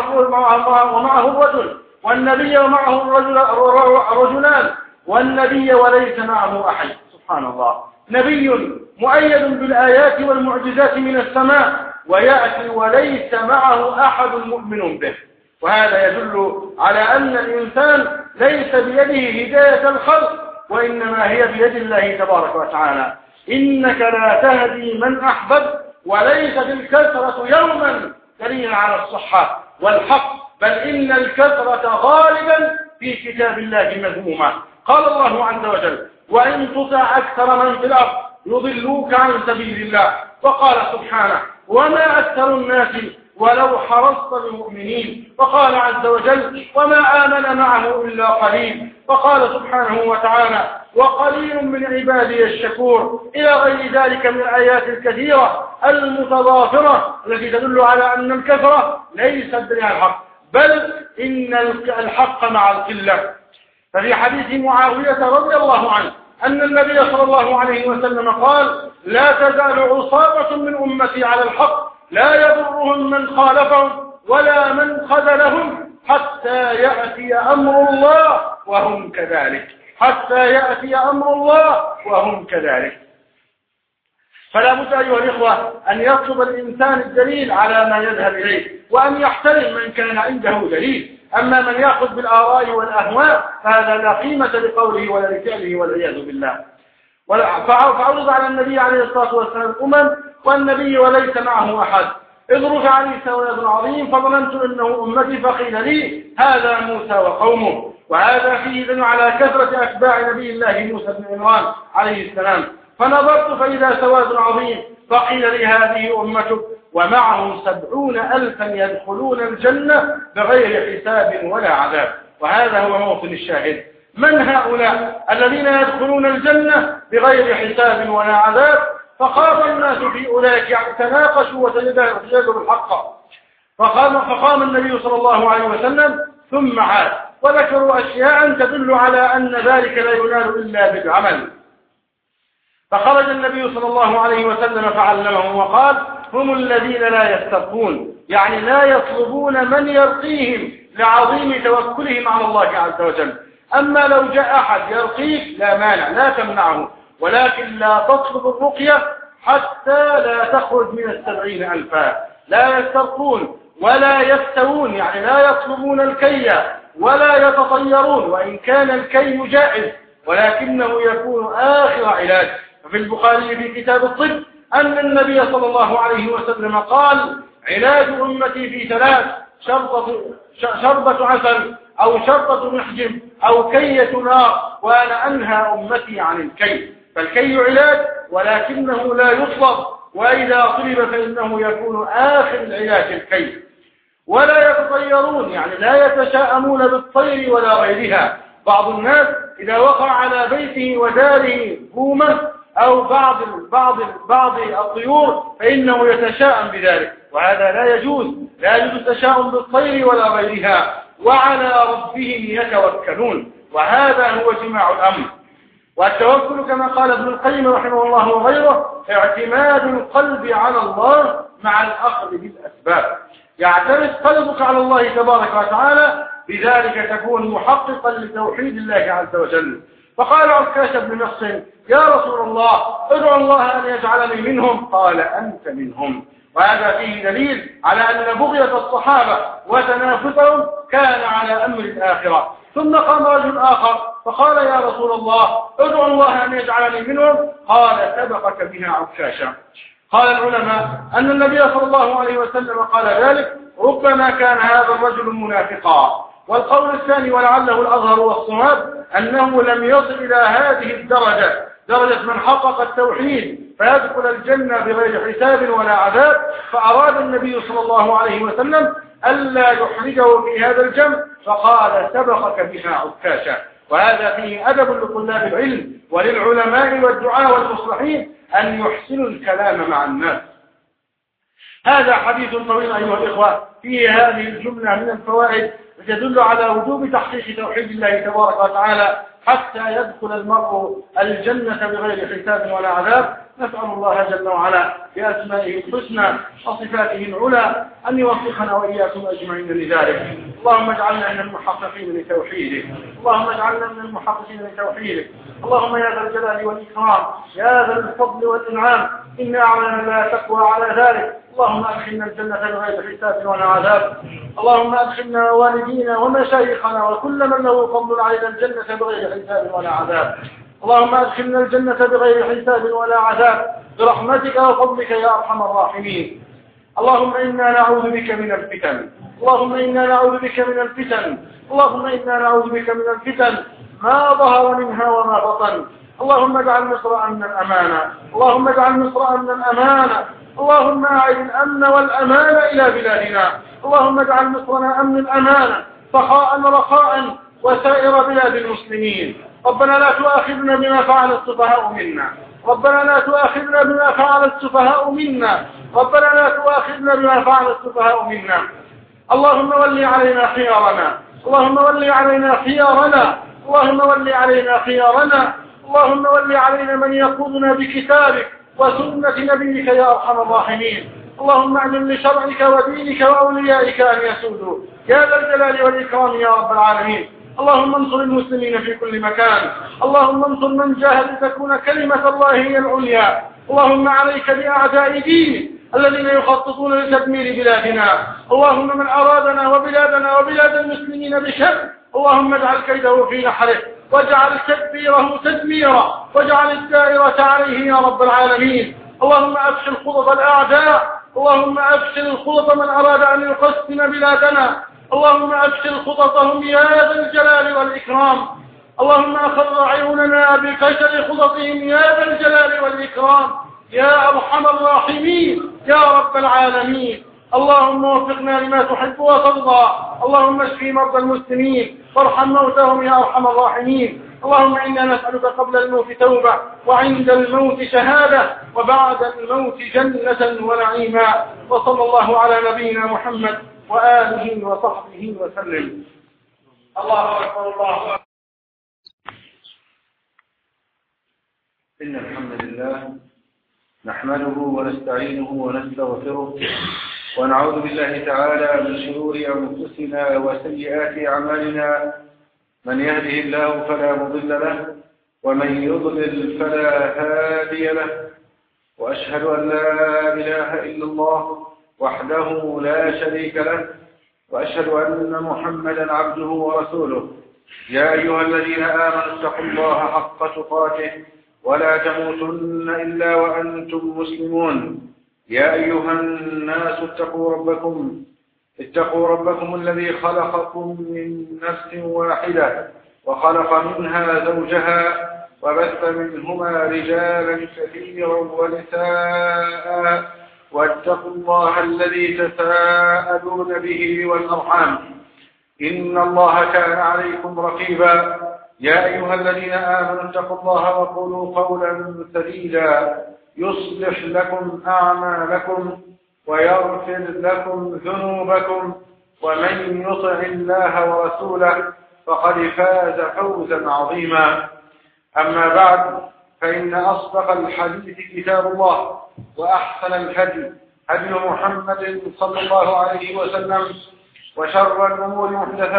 Speaker 1: الرجل والنبي ومعه الرجلان والنبي وليس معه أحد. سبحان الله، نبي مؤيد بالآيات والمعجزات من السماء ويأتي وليس معه أحد مؤمن به. وهذا يدل على أن الإنسان ليس بيده هداية الخلق، وإنما هي بيد الله تبارك وتعالى. إنك لا تهدي من أحببت، وليس بالكثرة يوما دليل على الصحة والحق، بل إن الكثرة غالبا في كتاب الله مذمومة. قال الله عز وجل: وإن تطع أكثر من في الأرض يضلوك عن سبيل الله. وقال سبحانه: وما أكثر الناس ولو حرصت بمؤمنين. وقال عز وجل: وما آمن معه إلا قليل. وقال سبحانه وتعالى: وقليل من عبادي الشكور، إلى غير ذلك من الآيات الكثيرة المتضافرة التي تدل على أن الكثرة ليست دليل الحق، بل إن الحق مع القلة. ففي حديث معاوية رضي الله عنه أن النبي صلى الله عليه وسلم قال: لا تزال عصابة من أمتي على الحق لا يضرهم من خالفهم ولا من خذلهم حتى يأتي أمر الله وهم كذلك. حتى يأتي أمر الله وهم كذلك. فلا بد أيها الإخوة أن يطلب الإنسان الدليل على ما يذهب إليه، وأن يحترم من كان عنده دليل. أما من يأخذ بالآراء والأهواء فهذا لا قيمة لقوله ولا لفعله والعياذ بالله. فعرض على النبي عليه الصلاة والسلام الأمم والنبي وليس معه أحد. إذ رفع لي سواد عظيم فظننت إنه أمتي، فقيل لي هذا موسى وقومه. وهذا فيه دليل على كثرة أتباع نبي الله موسى بن عمران عليه السلام. فنظرت فإذا سواد عظيم، فقيل لي هذه أمتك ومعه 70,000 يدخلون الجنة بغير حساب ولا عذاب. وهذا هو موطن الشاهد. من هؤلاء الذين يدخلون الجنة بغير حساب ولا عذاب؟ فقام الناس في أولئك تناقشوا وتجادلوا الحق، فقام النبي صلى الله عليه وسلم ثم عاد، وذكروا أشياء تدل على أن ذلك لا ينال إلا بالعمل. فخرج النبي صلى الله عليه وسلم فعلمهم وقال: هم الذين لا يسترقون، يعني لا يطلبون من يرقيهم لعظيم توكلهم على الله عز وجل. أما لو جاء أحد يرقيك لا مانع، لا تمنعه، ولكن لا تطلب الرقية حتى لا تخرج من 70,000. لا يسترقون ولا يستوون، يعني لا يطلبون الكي ولا يتطيرون، وإن كان الكي جائز ولكنه يكون آخر علاج. ففي البخاري في كتاب الطب أن النبي صلى الله عليه وسلم قال: علاج أمتي في 3: شربة عسل أو شربة محجم أو كية نار، وأنا أنهى أمتي عن الكي. فالكي علاج ولكنه لا يطلب، وإذا طلب فإنه يكون آخر العلاج الكي. ولا يتطيرون، يعني لا يتشاءمون بالطير ولا غيرها. بعض الناس إذا وقع على بيته وداره بومة أو بعض الطيور فإنه يتشاءم بذلك، وهذا لا يجوز. لا يجوز التشاؤم بالطير ولا غيرها، وعلى ربهم يتوكلون، وهذا هو جماع الأمر. والتوكل كما قال ابن القيم رحمه الله وغيره: اعتماد القلب على الله مع الأخذ بالأسباب. يعتمد قلبك على الله تبارك وتعالى، بذلك تكون محققا لتوحيد الله عز وجل. فقال عكاشة بن محصن: يا رسول الله، ادعو الله أن يجعلني منهم. قال: أنت منهم. وهذا فيه دليل على أن بغية الصحابة وتنافسهم كان على أمر الآخرة. ثم قام رجل آخر فقال: يا رسول الله، ادعو الله أن يجعلني منهم. قال: سبقك بها عكاشة. قال العلماء أن النبي صلى الله عليه وسلم قال ذلك ربما كان هذا الرجل منافقا. والقول الثاني ولعله الأظهر والصواب أنه لم يصل إلى هذه الدرجة، درجة من حقق التوحيد فيدخل الجنة بغير حساب ولا عذاب، فأراد النبي صلى الله عليه وسلم ألا يحرجه في هذا الجمع، فقال: سبقك بها عكاشة. وهذا فيه أدب لطلاب العلم وللعلماء والدعاء والمصلحين أن يحسنوا الكلام مع الناس. هذا حديث طويل أيها الإخوة، فيه هذه الجملة من الفوائد تدل على وجوب تحقيق توحيد الله تبارك وتعالى حتى يدخل المرء الجنة بغير حساب ولا عذاب. نسأل الله جل وعلا بأسمائه الحسنى وصفاته العلى أن يوفقنا وإياكم أجمعين لذلك. اللهم اجعلنا من المحققين لتوحيدك، اللهم اجعلنا من المحققين لتوحيدك. اللهم يا ذا الجلال والإكرام، يا ذا الفضل والإنعام، إنا أعلنا لا تقوى على ذلك. اللهم أدخلنا الجنة بغير حساب ولا عذاب. اللهم أدخلنا والدينا ومشايخنا وكل من له فضل علينا الجنة بغير حساب ولا عذاب. اللهم أدخلنا الجنة بغير حساب ولا عذاب برحمتك وفضلك يا أرحم الراحمين. اللهم إنا نعوذ بك من الفتن، اللهم إنا نعوذ بك من الفتن، اللهم إنا نعوذ بك من الفتن ما ظهر منها وما بطن. اللهم اجعل مصر أمنا أمانا، اللهم اجعل مصر أمنا أمانا، اللهم أعد الأمن والأمان إلى بلادنا. اللهم اجعل مصرنا أمنا أمانا سخاء رخاء وسائر بلاد المسلمين. ربنا لا تؤاخذنا بما فعل السفهاء منا، ربنا لا تؤاخذنا بما فعل السفهاء منا، ربنا لا تؤاخذنا بما فعل السفهاء منا. اللهم ول علينا خيارنا، اللهم ول علينا خيارنا، اللهم ول علينا خيارنا، اللهم ول علينا من يقودنا بكتابك وسنة نبيك يا أرحم الراحمين. اللهم اعلن لشرعك ودينك وأوليائك أن يسودوا يا ذا الجلال والإكرام يا رب العالمين. اللهم انصر المسلمين في كل مكان، اللهم انصر من جاهد لتكون كلمة الله هي العليا. اللهم عليك بأعداء دينك الذين يخططون لتدمير بلادنا. اللهم من أرادنا وبلادنا وبلاد المسلمين بشر اللهم اجعل كيده في نحره واجعل تدبيره تدميرا واجعل الدائرة عليه يا رب العالمين. اللهم أفشل خطط الأعداء، اللهم أفشل خطط من أراد أن يقسم بلادنا، اللهم أفشل خططهم يا ذا الجلال والإكرام. اللهم أخر عيوننا بفشل خططهم يا ذا الجلال والإكرام يا أرحم الراحمين يا رب العالمين. اللهم وفقنا لما تحب وترضى. اللهم اشف مرضى المسلمين وارحم موتهم يا أرحم الراحمين. اللهم إنا نسألك قبل الموت توبة وعند الموت شهادة وبعد الموت جنة ونعيما. وصلى الله على نبينا محمد وآله وصحبه وسلم. الله أكبر الله أكبر. إن الحمد لله نحمده ونستعينه ونستغفره ونعوذ بالله تعالى من شرور أنفسنا وسيئات أعمالنا. من يهده الله فلا مضل له ومن يضلل فلا هادي له، وأشهد أن لا إله إلا الله وحده لا شريك له، وأشهد أن محمدا عبده ورسوله. يا أيها الذين آمنوا اتقوا الله حق تقاته ولا تموتن إلا وأنتم مسلمون. يا أيها الناس اتقوا ربكم الذي خلقكم من نفس واحدة وخلق منها زوجها وبث منهما رجالا كثيرا ونساء، واتقوا الله الذي تساءلون به والأرحام إن الله كان عليكم رقيبا. يا أيها الذين آمنوا اتقوا الله وقولوا قولا سديدا يصلح لكم أعمالكم ويغفر لكم ذنوبكم، ومن يطع الله ورسوله فقد فاز فوزا عظيما. أما بعد، فإن أصدق الحديث كتاب الله، وأحسن الهدي هدي محمد صلى الله عليه وسلم، وشر الأمور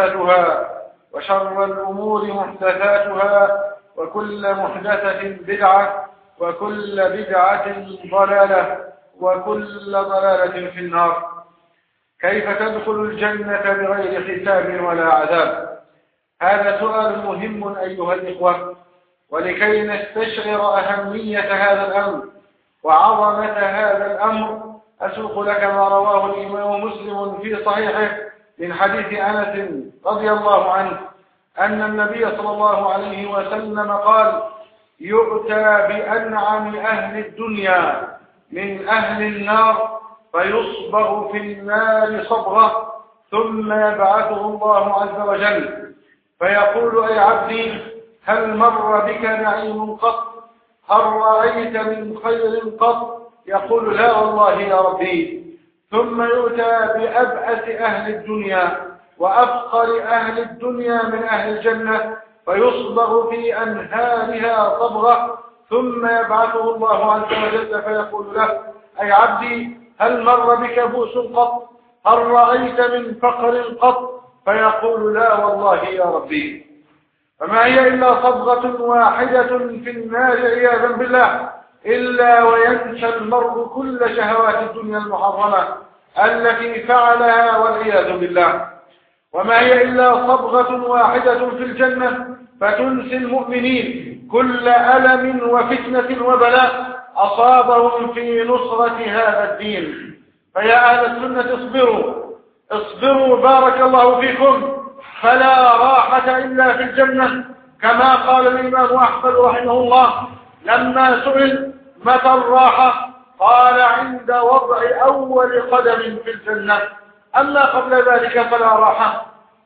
Speaker 1: محدثاتها وكل محدثة بدعة وكل بدعة ضلالة وكل ضلالة في النار. كيف تدخل الجنة بغير حساب ولا عذاب؟ هذا سؤال مهم أيها الإخوة، ولكي نستشعر أهمية هذا الأمر وعظمة هذا الأمر أسوق لك ما رواه الإمام مسلم في صحيحه من حديث أنس رضي الله عنه أن النبي صلى الله عليه وسلم قال: يؤتى بأنعم أهل الدنيا من أهل النار فيصبغ في النار صبغة، ثم يبعثه الله عز وجل فيقول: أي عبدي، هل مر بك نعيم قط؟ هل رأيت من خير قط؟ يقول: لا والله يا ربي. ثم يؤتى بأبأس أهل الدنيا وأفقر أهل الدنيا من أهل الجنة فيصبغ في أنهارها صبغة، ثم يبعثه الله عز وجل فيقول له: أي عبدي، هل مر بك بؤس قط؟ هل رأيت من فقر قط؟ فيقول: لا والله يا ربي. فما هي إلا صبغة واحدة في النار عياذا بالله، إلا وينسى المرء كل شهوات الدنيا المحرمة التي فعلها والعياذ بالله. وما هي إلا صبغة واحدة في الجنة فتنسي المؤمنين كل ألم وفتنة وبلاء أصابهم في نصرة هذا الدين. فيا أهل السنة اصبروا بارك الله فيكم، فلا راحة إلا في الجنة، كما قال الإمام أحمد رحمه الله لما سئل متى الراحة قال: عند وضع أول قدم في الجنة، أما قبل ذلك فلا راحة.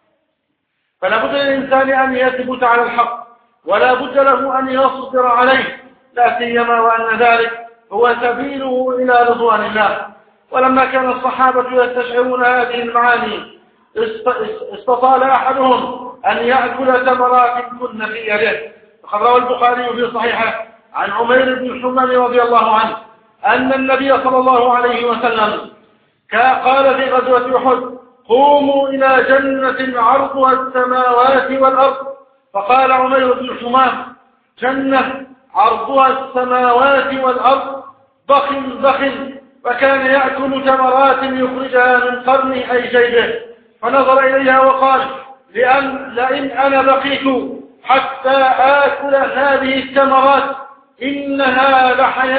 Speaker 1: فلا بد للإنسان أن يثبت على الحق، ولا بد له أن يصبر عليه، لا سيما وأن ذلك هو سبيله إلى رضوان الله. ولما كان الصحابة يستشعرون هذه المعاني استطال أحدهم أن يأكل تمرات كن في يده. فقد روى البخاري في صحيحه عن عمير بن حمام رضي الله عنه أن النبي صلى الله عليه وسلم قال في غزوة أحد: قوموا إلى جنة عرضها السماوات والأرض. فقال عمير بن حمام: جنة عرضها السماوات والأرض ضخم، فكان يأكل تمرات يخرجها من قرنه أي جيبه، فنظر إليها وقال: لئن أنا بقيت حتى آكل هذه التمرات إنها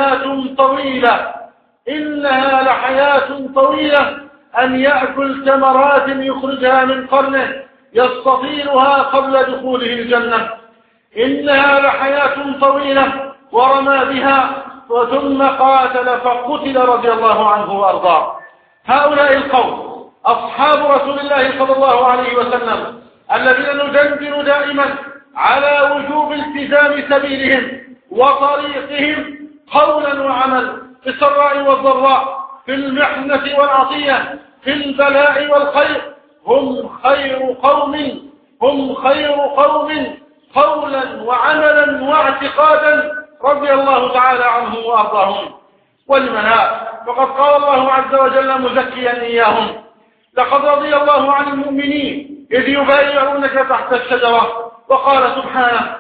Speaker 1: لحياة طويلة أن يأكل تمرات يخرجها من قرنه يستطيلها قبل دخوله الجنة. إنها لحياة طويلة، ورمى بها ثم قاتل فقتل رضي الله عنه وأرضاه. هؤلاء القوم أصحاب رسول الله صلى الله عليه وسلم الذين ندندن دائما على وجوب التزام سبيلهم وطريقهم قولا وعمل، في السراء والضراء، في المحنة والعطية، في البلاء والخير. هم خير قوم قولا وعملا واعتقادا رضي الله تعالى عنهم وأرضاهم. ولمن لا؟ فقد قال الله عز وجل مزكيا إياهم: لقد رضي الله عن المؤمنين إذ يبايعونك تحت الشجرة. وقال سبحانه: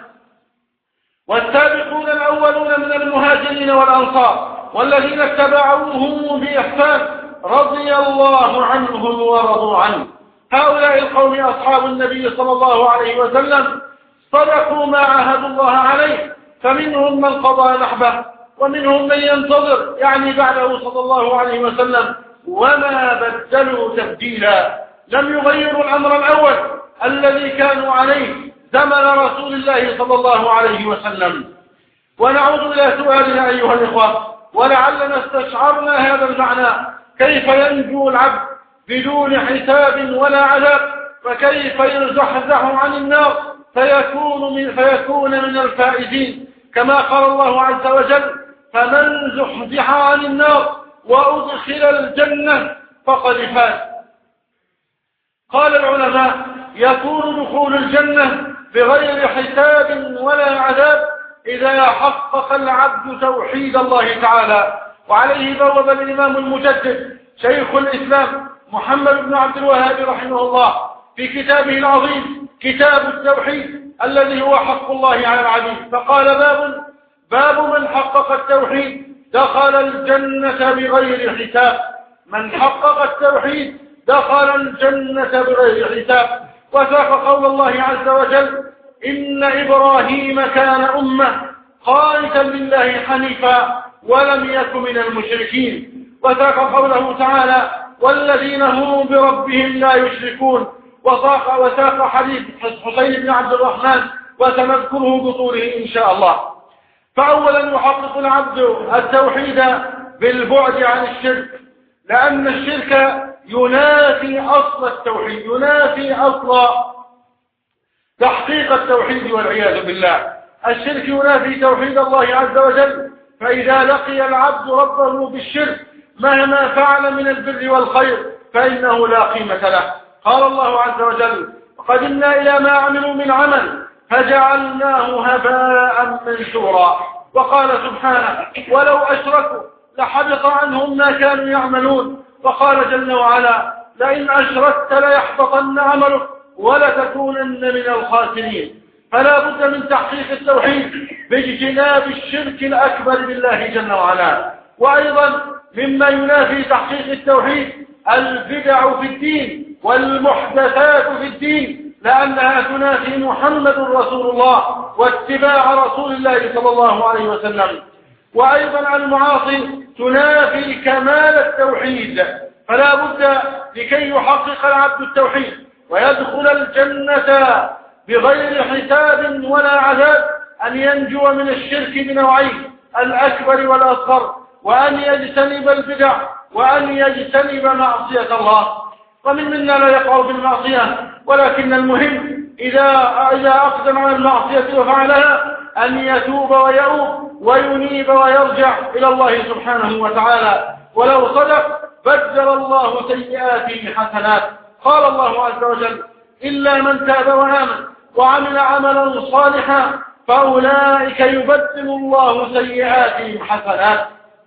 Speaker 1: والسابقون الأولون من المهاجرين والأنصار والذين اتبعوهم بإحسان رضي الله عنهم ورضوا عنه. هؤلاء القوم أصحاب النبي صلى الله عليه وسلم صدقوا ما عاهدوا الله عليه، فمنهم من قضى نحبه ومنهم من ينتظر، يعني بعده صلى الله عليه وسلم، وما بدلوا تبديلا. لم يغيروا الأمر الأول الذي كانوا عليه زمن رسول الله صلى الله عليه وسلم. ونعود إلى سؤالنا أيها الإخوة، ولعلنا استشعرنا هذا المعنى: كيف ينجو العبد بدون حساب ولا عذاب؟ وكيف يزحزح عن النار فيكون من الفائزين؟ كما قال الله عز وجل: فمن زحزح عن النار وأدخل الجنة فقد فاز. قال العلماء: يكون دخول الجنة بغير حساب ولا عذاب إذا حقق العبد توحيد الله تعالى. وعليه بوب الإمام المجدد شيخ الإسلام محمد بن عبد الوهاب رحمه الله في كتابه العظيم كتاب التوحيد الذي هو حق الله على العبيد، فقال: باب من حقق التوحيد دخل الجنة بغير حساب. من حقق التوحيد دخل الجنة بغير حساب. وساق قول الله عز وجل: إن إبراهيم كان أمة قانتا لله حنيفا ولم يك من المشركين. وساق قوله تعالى: والذين هم بربهم لا يشركون. وساق حديث حسين بن عبد الرحمن، وسنذكره بطوله إن شاء الله. فأولا يحقق العبد التوحيد بالبعد عن الشرك، لأن الشرك ينافي أصل التوحيد، ينافي أصل تحقيق التوحيد والعياذ بالله. الشرك ينافي توحيد الله عز وجل، فإذا لقي العبد ربه بالشرك مهما فعل من البر والخير فإنه لا قيمة له. قال الله عز وجل: وقدمنا إلى ما عملوا من عمل فجعلناه هباء منثورا. وقال سبحانه: ولو أشركوا لحبط عنهم ما كانوا يعملون. وقال جل وعلا: لئن أشركت ليحبطن عملك ولتكونن من الخاسرين. فلا بد من تحقيق التوحيد باجتناب الشرك الأكبر بالله جل وعلا. وأيضا مما ينافي تحقيق التوحيد البدع في الدين والمحدثات في الدين، لأنها تنافي محمد رسول الله واتباع رسول الله صلى الله عليه وسلم. وأيضا المعاصي تنافي كمال التوحيد. فلا بد لكي يحقق العبد التوحيد ويدخل الجنة بغير حساب ولا عذاب أن ينجو من الشرك بنوعين: الأكبر والأصغر، وأن يجتنب البدع، وأن يجتنب معصية الله. ومن منا لا يقع بالمعصية، ولكن المهم إذا أقدم على المعصية وفعلها أن يتوب ويؤوب وينيب ويرجع إلى الله سبحانه وتعالى. ولو صدق بدل الله سيئاته حسنات. قال الله عز وجل: إلا من تاب وآمن وعمل عملا صالحا فأولئك يبدل الله سيئاتهم حسنات.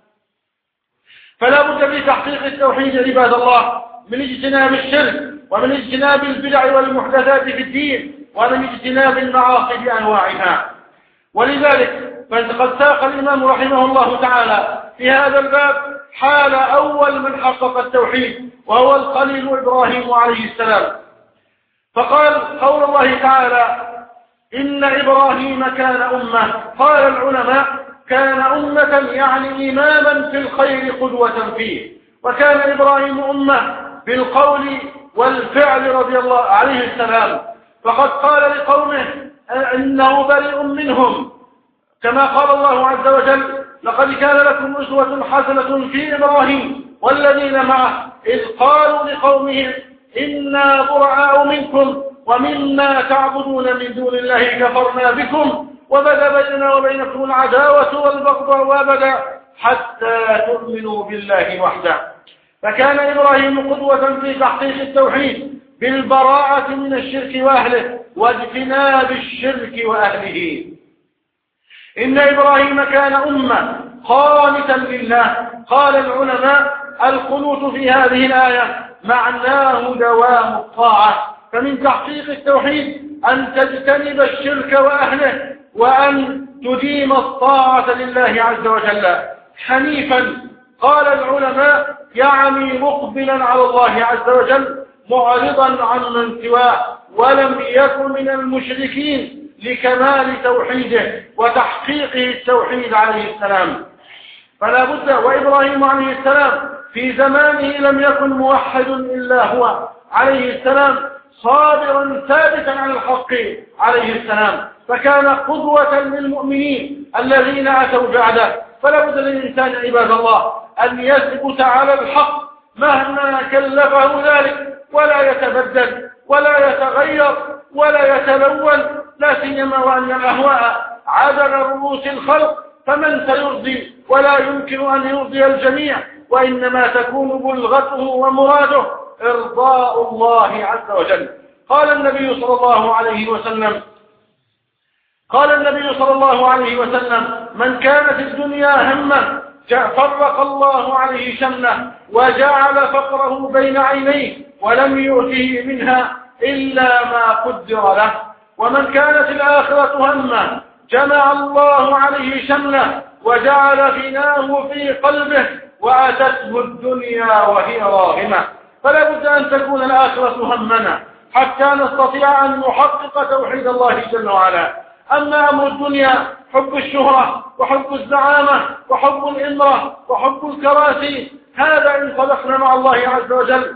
Speaker 1: فلا بد من تحقيق التوحيد عباد الله من اجتناب الشرك، ومن اجتناب البدع والمحدثات في الدين، ومن اجتناب المعاصي بأنواعها. ولذلك فقد ساق الإمام رحمه الله تعالى في هذا الباب حال أول من حقق التوحيد، وهو الخليل إبراهيم عليه السلام. فقال قول الله تعالى: إن إبراهيم كان أمة. قال العلماء: كان أمة يعني إماما في الخير قدوة فيه. وكان إبراهيم أمة بالقول والفعل رضي الله عليه السلام. فقد قال لقومه إنه بريء منهم، كما قال الله عز وجل: لقد كان لكم أسوة حسنة في إبراهيم والذين معه إذ قالوا لقومهم إنا براء منكم ومما تعبدون من دون الله كفرنا بكم وبدا بيننا وبينكم العداوة والبغضاء أبدا حتى تؤمنوا بالله وحده. فكان إبراهيم قدوة في تحقيق التوحيد بالبراءة من الشرك وأهله واجتناب الشرك وأهله. إن إبراهيم كان أمة قانتا لله. قال العلماء القنوت في هذه الآية معناه دوام الطاعة، فمن تحقيق التوحيد أن تجتنب الشرك وأهله، وأن تديم الطاعة لله عز وجل حنيفا. قال العلماء يعني مقبلا على الله عز وجل معرضا عن من سواه، ولم يكن من المشركين لكمال توحيده وتحقيقه التوحيد عليه السلام. فلا بد، وإبراهيم عليه السلام في زمانه لم يكن موحد إلا هو عليه السلام، صابرا ثابتا على الحق عليه السلام، فكان قدوة للمؤمنين الذين أتوا بعده. فلا بد للإنسان عباد الله أن يثبت على الحق مهما كلفه ذلك، ولا يتبدل ولا يتغير ولا يتلون، لا سيما وأن الأهواء عدل رؤوس الخلق، فمن سيرضي؟ ولا يمكن أن يرضي الجميع، وإنما تكون بلغته ومراده إرضاء الله عز وجل. قال النبي صلى الله عليه وسلم من كانت الدنيا همه فرق الله عليه شمله وجعل فقره بين عينيه ولم يؤته منها إلا ما قدر له، ومن كانت الآخرة همه جمع الله عليه شمله وجعل غناه في قلبه وأتته الدنيا وهي راغمة. فلا بد أن تكون الآخرة همنا حتى نستطيع أن نحقق توحيد الله جل وعلا. أما أمر الدنيا حب الشهرة وحب الزعامة وحب الإمرة وحب الكراسي، هذا إن صدقنا مع الله عز وجل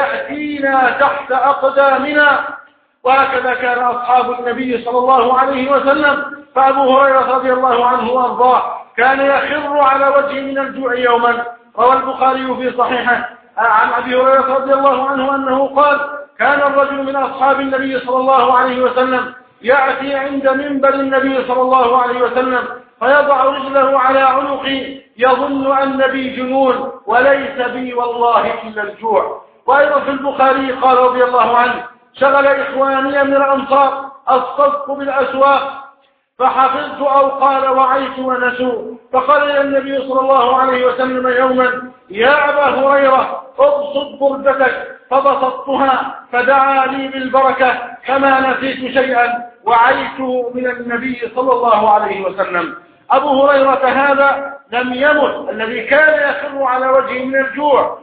Speaker 1: سيأتينا تحت أقدامنا. وهكذا كان أصحاب النبي صلى الله عليه وسلم. فأبو هريرة رضي الله عنه وأرضاه كان يخر على وجه من الجوع يوما. روى البخاري في صحيحه عن أبي هريرة رضي الله عنه أنه قال كان الرجل من أصحاب النبي صلى الله عليه وسلم يأتي عند منبر النبي صلى الله عليه وسلم فيضع رجله على عنقي يظن أن بي جنون وليس بي والله إلا الجوع. وأيضا في البخاري قال رضي الله عنه شغل إخواني من الأنصار الصدق بالأسواق فحفظت أو قال وعيت ونسوا، فقال إلى النبي صلى الله عليه وسلم يوما يا أبا هريرة ابسط بردتك، فبسطتها فدعا لي بالبركة كما نسيت شيئا وعيته من النبي صلى الله عليه وسلم. أبو هريرة هذا لم يمت، الذي كان يخر على وجهه من الجوع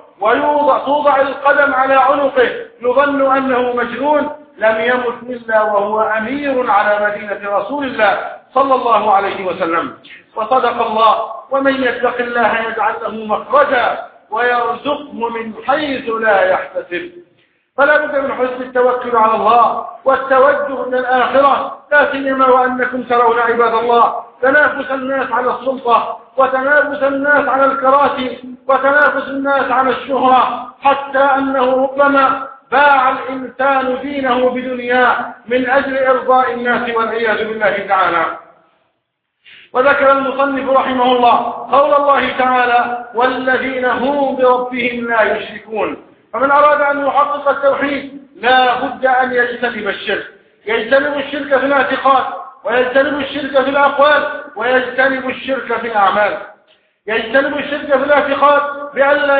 Speaker 1: وتوضع القدم على عنقه يظن أنه مجنون، لم يمت إلا وهو أمير على مدينة رسول الله صلى الله عليه وسلم. وصدق الله ومن يتق الله يجعل له مخرجا ويرزقه من حيث لا يحتسب. فلا بد من حسن التوكل على الله والتوجه إلى الآخرة، لا سيما وأنكم ترون عباد الله تنافس الناس على السلطة وتنافس الناس على الكراسي وتنافس الناس على الشهرة، حتى أنه ربما باع الإنسان دينه بدنياه من أجل إرضاء الناس والعياذ بالله تعالى. وذكر المصنف رحمه الله قول الله تعالى والذين هم بربهم لا يشركون. فمن أراد أن يحقق التوحيد لا بد أن يجتنب الشرك، يجتنب الشرك في الاعتقاد ويجتنب الشرك في الأقوال ويجتنب الشرك في الأعمال. يجتنب الشرك في الاعتقاد بأن لا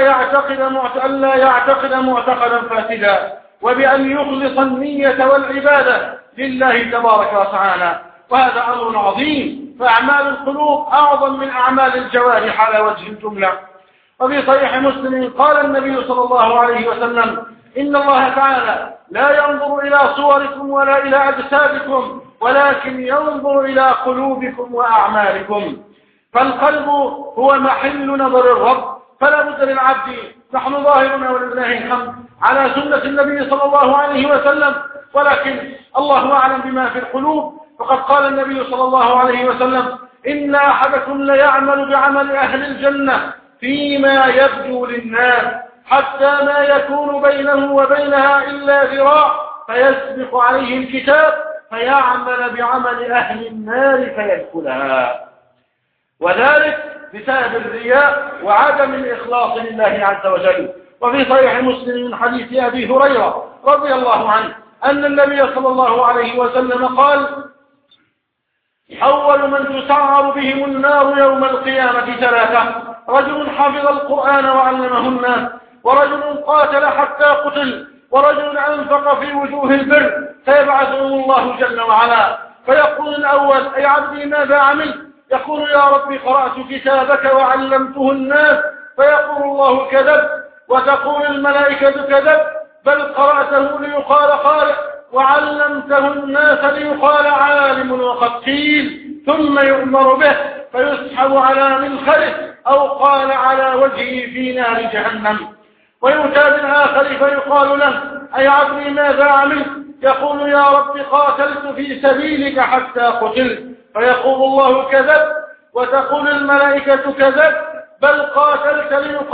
Speaker 1: يعتقد معتقدا فاسدا، وبأن يخلص النية والعبادة لله تبارك وتعالى، وهذا أمر عظيم، فأعمال القلوب أعظم من أعمال الجوارح على وجه الجملة. وفي صحيح مسلم قال النبي صلى الله عليه وسلم إن الله تعالى لا ينظر إلى صوركم ولا إلى أجسادكم ولكن ينظر إلى قلوبكم وأعمالكم. فالقلب هو محل نظر الرب، فلا بد للعبد، نحن ظاهرون ولله الحمد على سنة النبي صلى الله عليه وسلم، ولكن الله أعلم بما في القلوب. فقد قال النبي صلى الله عليه وسلم إن أحدكم ليعمل بعمل أهل الجنة فيما يبدو للناس حتى ما يكون بينه وبينها إلا ذراع فيسبق عليه الكتاب فيعمل بعمل أهل النار فيدخلها، وذلك بسبب الرياء وعدم الإخلاص لله عز وجل. وفي صحيح مسلم من حديث أبي هريرة رضي الله عنه أن النبي صلى الله عليه وسلم قال أول من تسعر بهم النار يوم القيامة 3: رجل حفظ القرآن وعلمه الناس، ورجل قاتل حتى قتل، ورجل أنفق في وجوه البر، فيبعثهم الله جل وعلا فيقول الأول: أي عبدي ماذا عملت؟ يقول: يا ربي قرأت كتابك وعلمته الناس. فيقول الله: كذب. وتقول الملائكة: كذب، بل قرأته ليقال قارئ وعلمته الناس ليقال عالم وقد قيل. ثم يؤمر به فيسحب على منخره أو قال على وجهه في نار جهنم. ويؤتى بالآخر فيقال له: أي عبدي ماذا عملت؟ يقول: يا رب قاتلت في سبيلك حتى قتلت. فيقول الله: كذب. وتقول الملائكة: كذب، بل قاتلت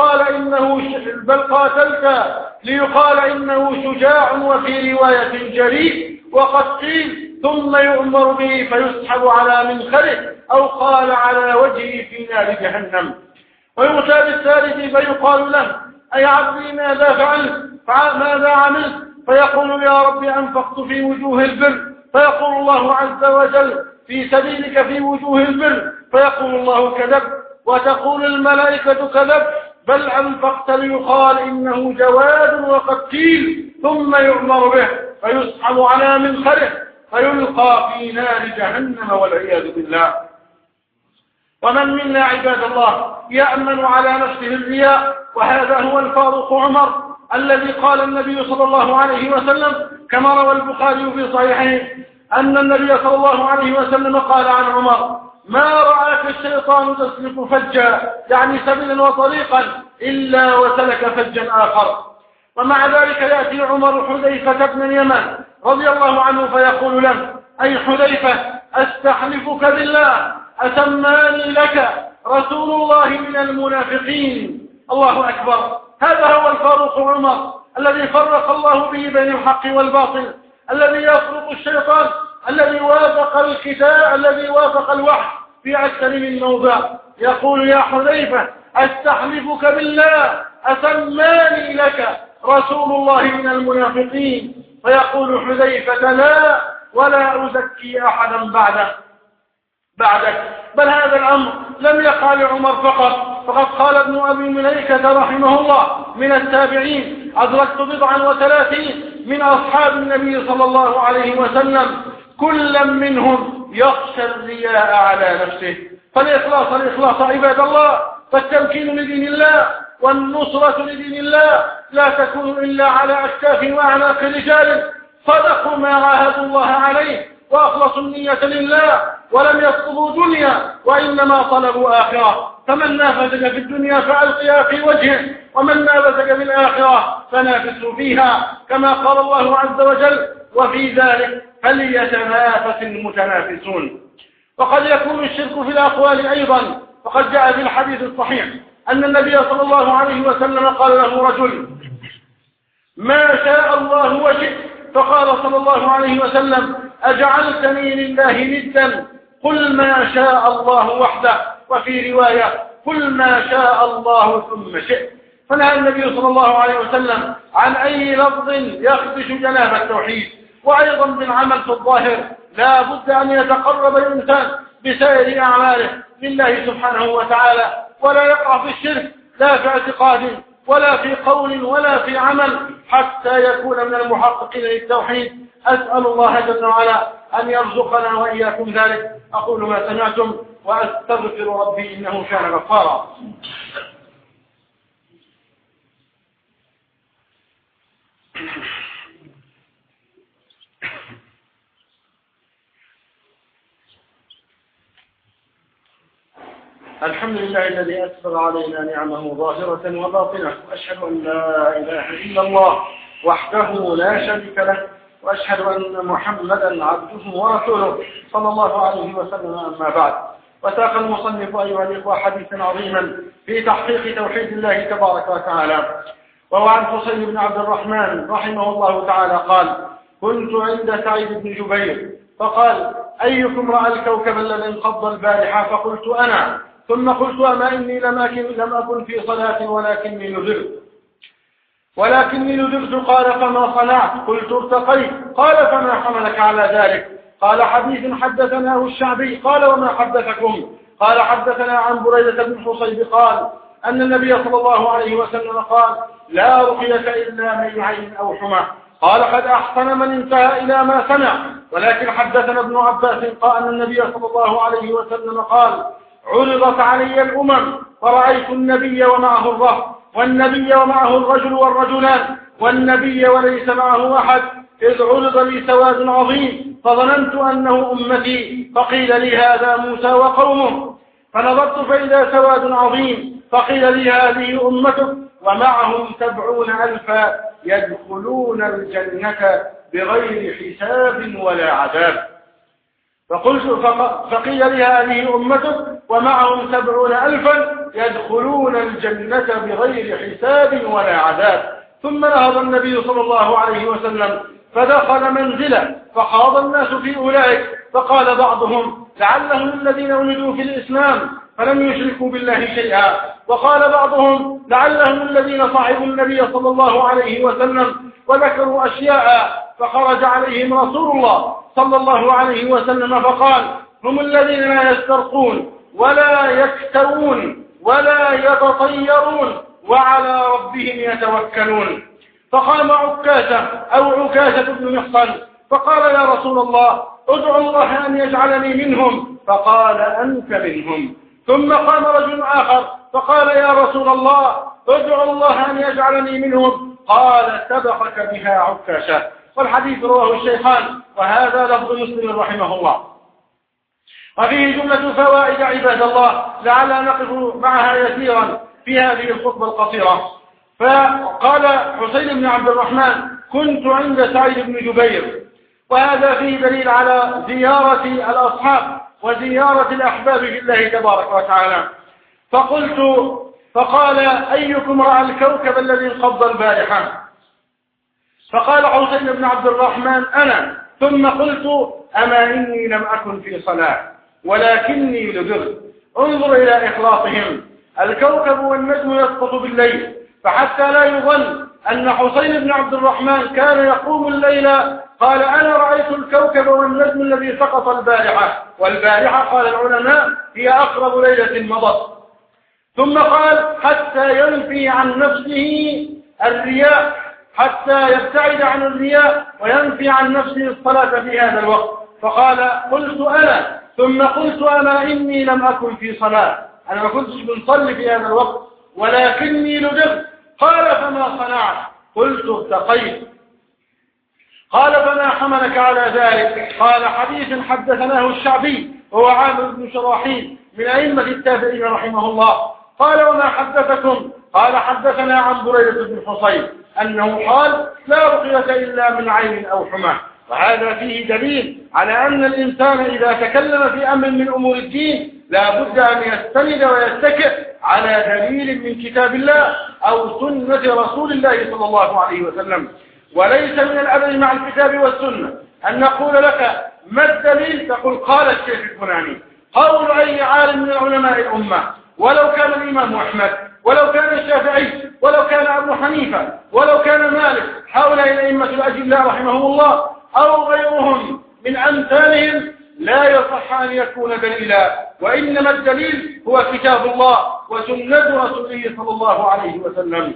Speaker 1: ليقال إنه شجاع، وفي رواية جريء وقد قيل. ثم يؤمر به فيسحب على منخره أو قال على وجهه في نار جهنم. ويؤتى بالثالث فيقال له: أي عبدي ماذا فعلت؟ ماذا عملت؟ فيقول: يا رب أنفقت في وجوه البر. فيقول الله عز وجل: في سبيلك في وجوه البر. فيقول الله: كذب. وتقول الملائكة: كذب، بل أنفقت ليقال إنه جواد وقد قيل. ثم يؤمر به فيسحب على منخره فيلقى في نار جهنم والعياذ بالله. ومن منا عباد الله يأمن على نفسه الرياء؟ وهذا هو الفاروق عمر الذي قال النبي صلى الله عليه وسلم كما روى البخاري في صحيحه أن النبي صلى الله عليه وسلم قال عن عمر: ما رآك الشيطان تسلك فجا، يعني سبيلا وطريقا، إلا وسلك فجا آخر. ومع ذلك يأتي عمر حذيفة بن اليمان رضي الله عنه فيقول له: أي حذيفة، أستحلفك بالله أسماني لك رسول الله من المنافقين. الله أكبر. هذا هو الفاروق عمر الذي فرق الله به بين الحق والباطل، الذي يصرف الشيطان، الذي وافق الكتاب، الذي وافق الوحي في أكثر من موضع. يقول: يا حذيفة، أستحلفك بالله أسماني لك رسول الله من المنافقين. فيقول حذيفة: لا، ولا أزكي أحدا بعدك. بل هذا الأمر لم يقع لعمر فقد قال ابن أبي مليكة رحمه الله من التابعين: أدركت 37 من أصحاب النبي صلى الله عليه وسلم كل منهم يخشى الرياء على نفسه. فالإخلاص عباد الله، فالتمكين لدين الله والنصرة لدين الله لا تكون إلا على أكتاف وأعناق رجال صدقوا ما عاهدوا الله عليه وأخلصوا النية لله ولم يطلبوا دنيا وإنما طلبوا آخرة. فمن نافذك في الدنيا فألقيها في وجهه، ومن نافذك في الآخرة فنافسوا فيها، كما قال الله عز وجل: وفي ذلك فليتنافس المتنافسون. وقد يكون الشرك في الأقوال أيضا، فقد جاء في الحديث الصحيح أن النبي صلى الله عليه وسلم قال له رجل: ما شاء الله وشئت. فقال صلى الله عليه وسلم: أجعلتني لله ندا؟ قل ما شاء الله وحده. وفي رواية: قل ما شاء الله ثم شئت. فنهى النبي صلى الله عليه وسلم عن أي لفظ يخدش جناب التوحيد. وأيضا بالعمل في الظاهر لا بد أن يتقرب الإنسان بسائر أعماله لله سبحانه وتعالى، ولا يقع في الشرك لا في اعتقاد ولا في قول ولا في عمل، حتى يكون من المحققين للتوحيد. أسأل الله جل وعلا أن يرزقنا وإياكم ذلك. أقول ما سمعتم وأستغفر ربي إنه كان غفارا. الحمد لله الذي أسبغ علينا نعمه ظاهرة وباطنة، وأشهد أن لا إله إلا الله وحده لا شريك له، وأشهد أن محمدا عبده ورسوله صلى الله عليه وسلم. أما بعد، وساق المصنف أيها الإخوة حديثا عظيما في تحقيق توحيد الله تبارك وتعالى. وهو عن حسين بن عبد الرحمن رحمه الله تعالى قال: كنت عند سعيد بن جبير فقال: أيكم رأى الكوكب الذي انقض البارحة؟ فقلت: أنا. ثم قلت: أما إني لم أكن في صلاة ولكني نذرت. قال: فما صنعت؟ قلت: ارتقيت. قال: فما حملك على ذلك؟ قال حديث حدثناه الشعبي قال وما حدثكم؟ قال حدثنا عن بريدة بن حصيب قال أن النبي صلى الله عليه وسلم قال لا رقية إلا من عين أو حمى. قال قد أحسن من انتهى إلى ما سمع. ولكن حدثنا ابن عباس قال أن النبي صلى الله عليه وسلم قال عرضت علي الأمم فرأيت النبي ومعه الرهط والنبي ومعه الرجل والرجلان والنبي وليس معه أحد إذ عرض لي سواد عظيم فظننت أنه أمتي فقيل لي هذا موسى وقومه فنظرت فإذا سواد عظيم فقيل لي هذه أمتك ومعهم 70,000 يدخلون الجنة بغير حساب ولا عذاب. فقيل لي هذه أمتك ومعهم 70,000 يدخلون الجنة بغير حساب ولا عذاب. ثم نهض النبي صلى الله عليه وسلم فدخل منزله فخاض الناس في أولئك فقال بعضهم لعلهم الذين ولدوا في الإسلام فلم يشركوا بالله شيئا وقال بعضهم لعلهم الذين صاحبوا النبي صلى الله عليه وسلم وذكروا أشياء فخرج عليهم رسول الله صلى الله عليه وسلم فقال هم الذين لا يسترقون ولا يكتوون ولا يتطيرون وعلى ربهم يتوكلون. فقام عكاشة بن محصن فقال يا رسول الله ادعو الله أن يجعلني منهم فقال أنت منهم. ثم قام رجل آخر فقال يا رسول الله ادعو الله أن يجعلني منهم قال سبقك بها عكاشة. والحديث رواه الشيخان وهذا لفظ مسلم رحمه الله. وفيه جملة فوائد عباد الله لعل نقف معها يسيرا في هذه الخطبة القصيرة. فقال حسين بن عبد الرحمن كنت عند سعيد بن جبير وهذا فيه دليل على زيارة الأصحاب وزيارة الأحباب في الله تبارك وتعالى. فقال أيكم رأى الكوكب الذي انقض البارحة؟ فقال حسين بن عبد الرحمن أنا. ثم قلت أما إني لم أكن في صلاة ولكني لدغت. انظر إلى إخلاصهم. الكوكب والنجم يسقط بالليل فحتى لا يظن أن حسين بن عبد الرحمن كان يقوم الليل قال أنا رأيت الكوكب والنجم الذي سقط البارحة. والبارحة قال العلماء هي أقرب ليلة مضت. ثم قال حتى ينفي عن نفسه الرياء حتى يبتعد عن الرياء وينفي عن نفسه الصلاة في هذا الوقت. فقال قلت أنا. ثم قلت أنا إني لم أكن في صلاة أنا ما كنتش بنصلي في هذا الوقت ولكني لدغت. قال فما صنعت؟ قلت ارتقيت. قال فما حملك على ذلك؟ قال حديث حدثناه الشعبي هو عامر بن شراحيل من أئمة التابعين رحمه الله. قال وما حدثكم؟ قال حدثنا عن بريدة بن حصيب أنه قال لا رقية إلا من عين أو حمى. وهذا فيه دليل على أن الإنسان إذا تكلم في أمر من أمور الدين لا بد أن يستند ويتكئ على دليل من كتاب الله أو سنة رسول الله صلى الله عليه وسلم. وليس من الأدب مع الكتاب والسنة أن نقول لك ما الدليل تقول قال الشيخ الفلاني قول أي عالم من علماء الأمة ولو كان الإمام أحمد ولو كان الشافعي ولو كان أبو حنيفة ولو كان مالك هؤلاء الأئمة الأجلاء رحمهم الله أو غيرهم من أمثالهم لا يصح أن يكون دليلا وإنما الدليل هو كتاب الله وسنة رسوله صلى الله عليه وسلم.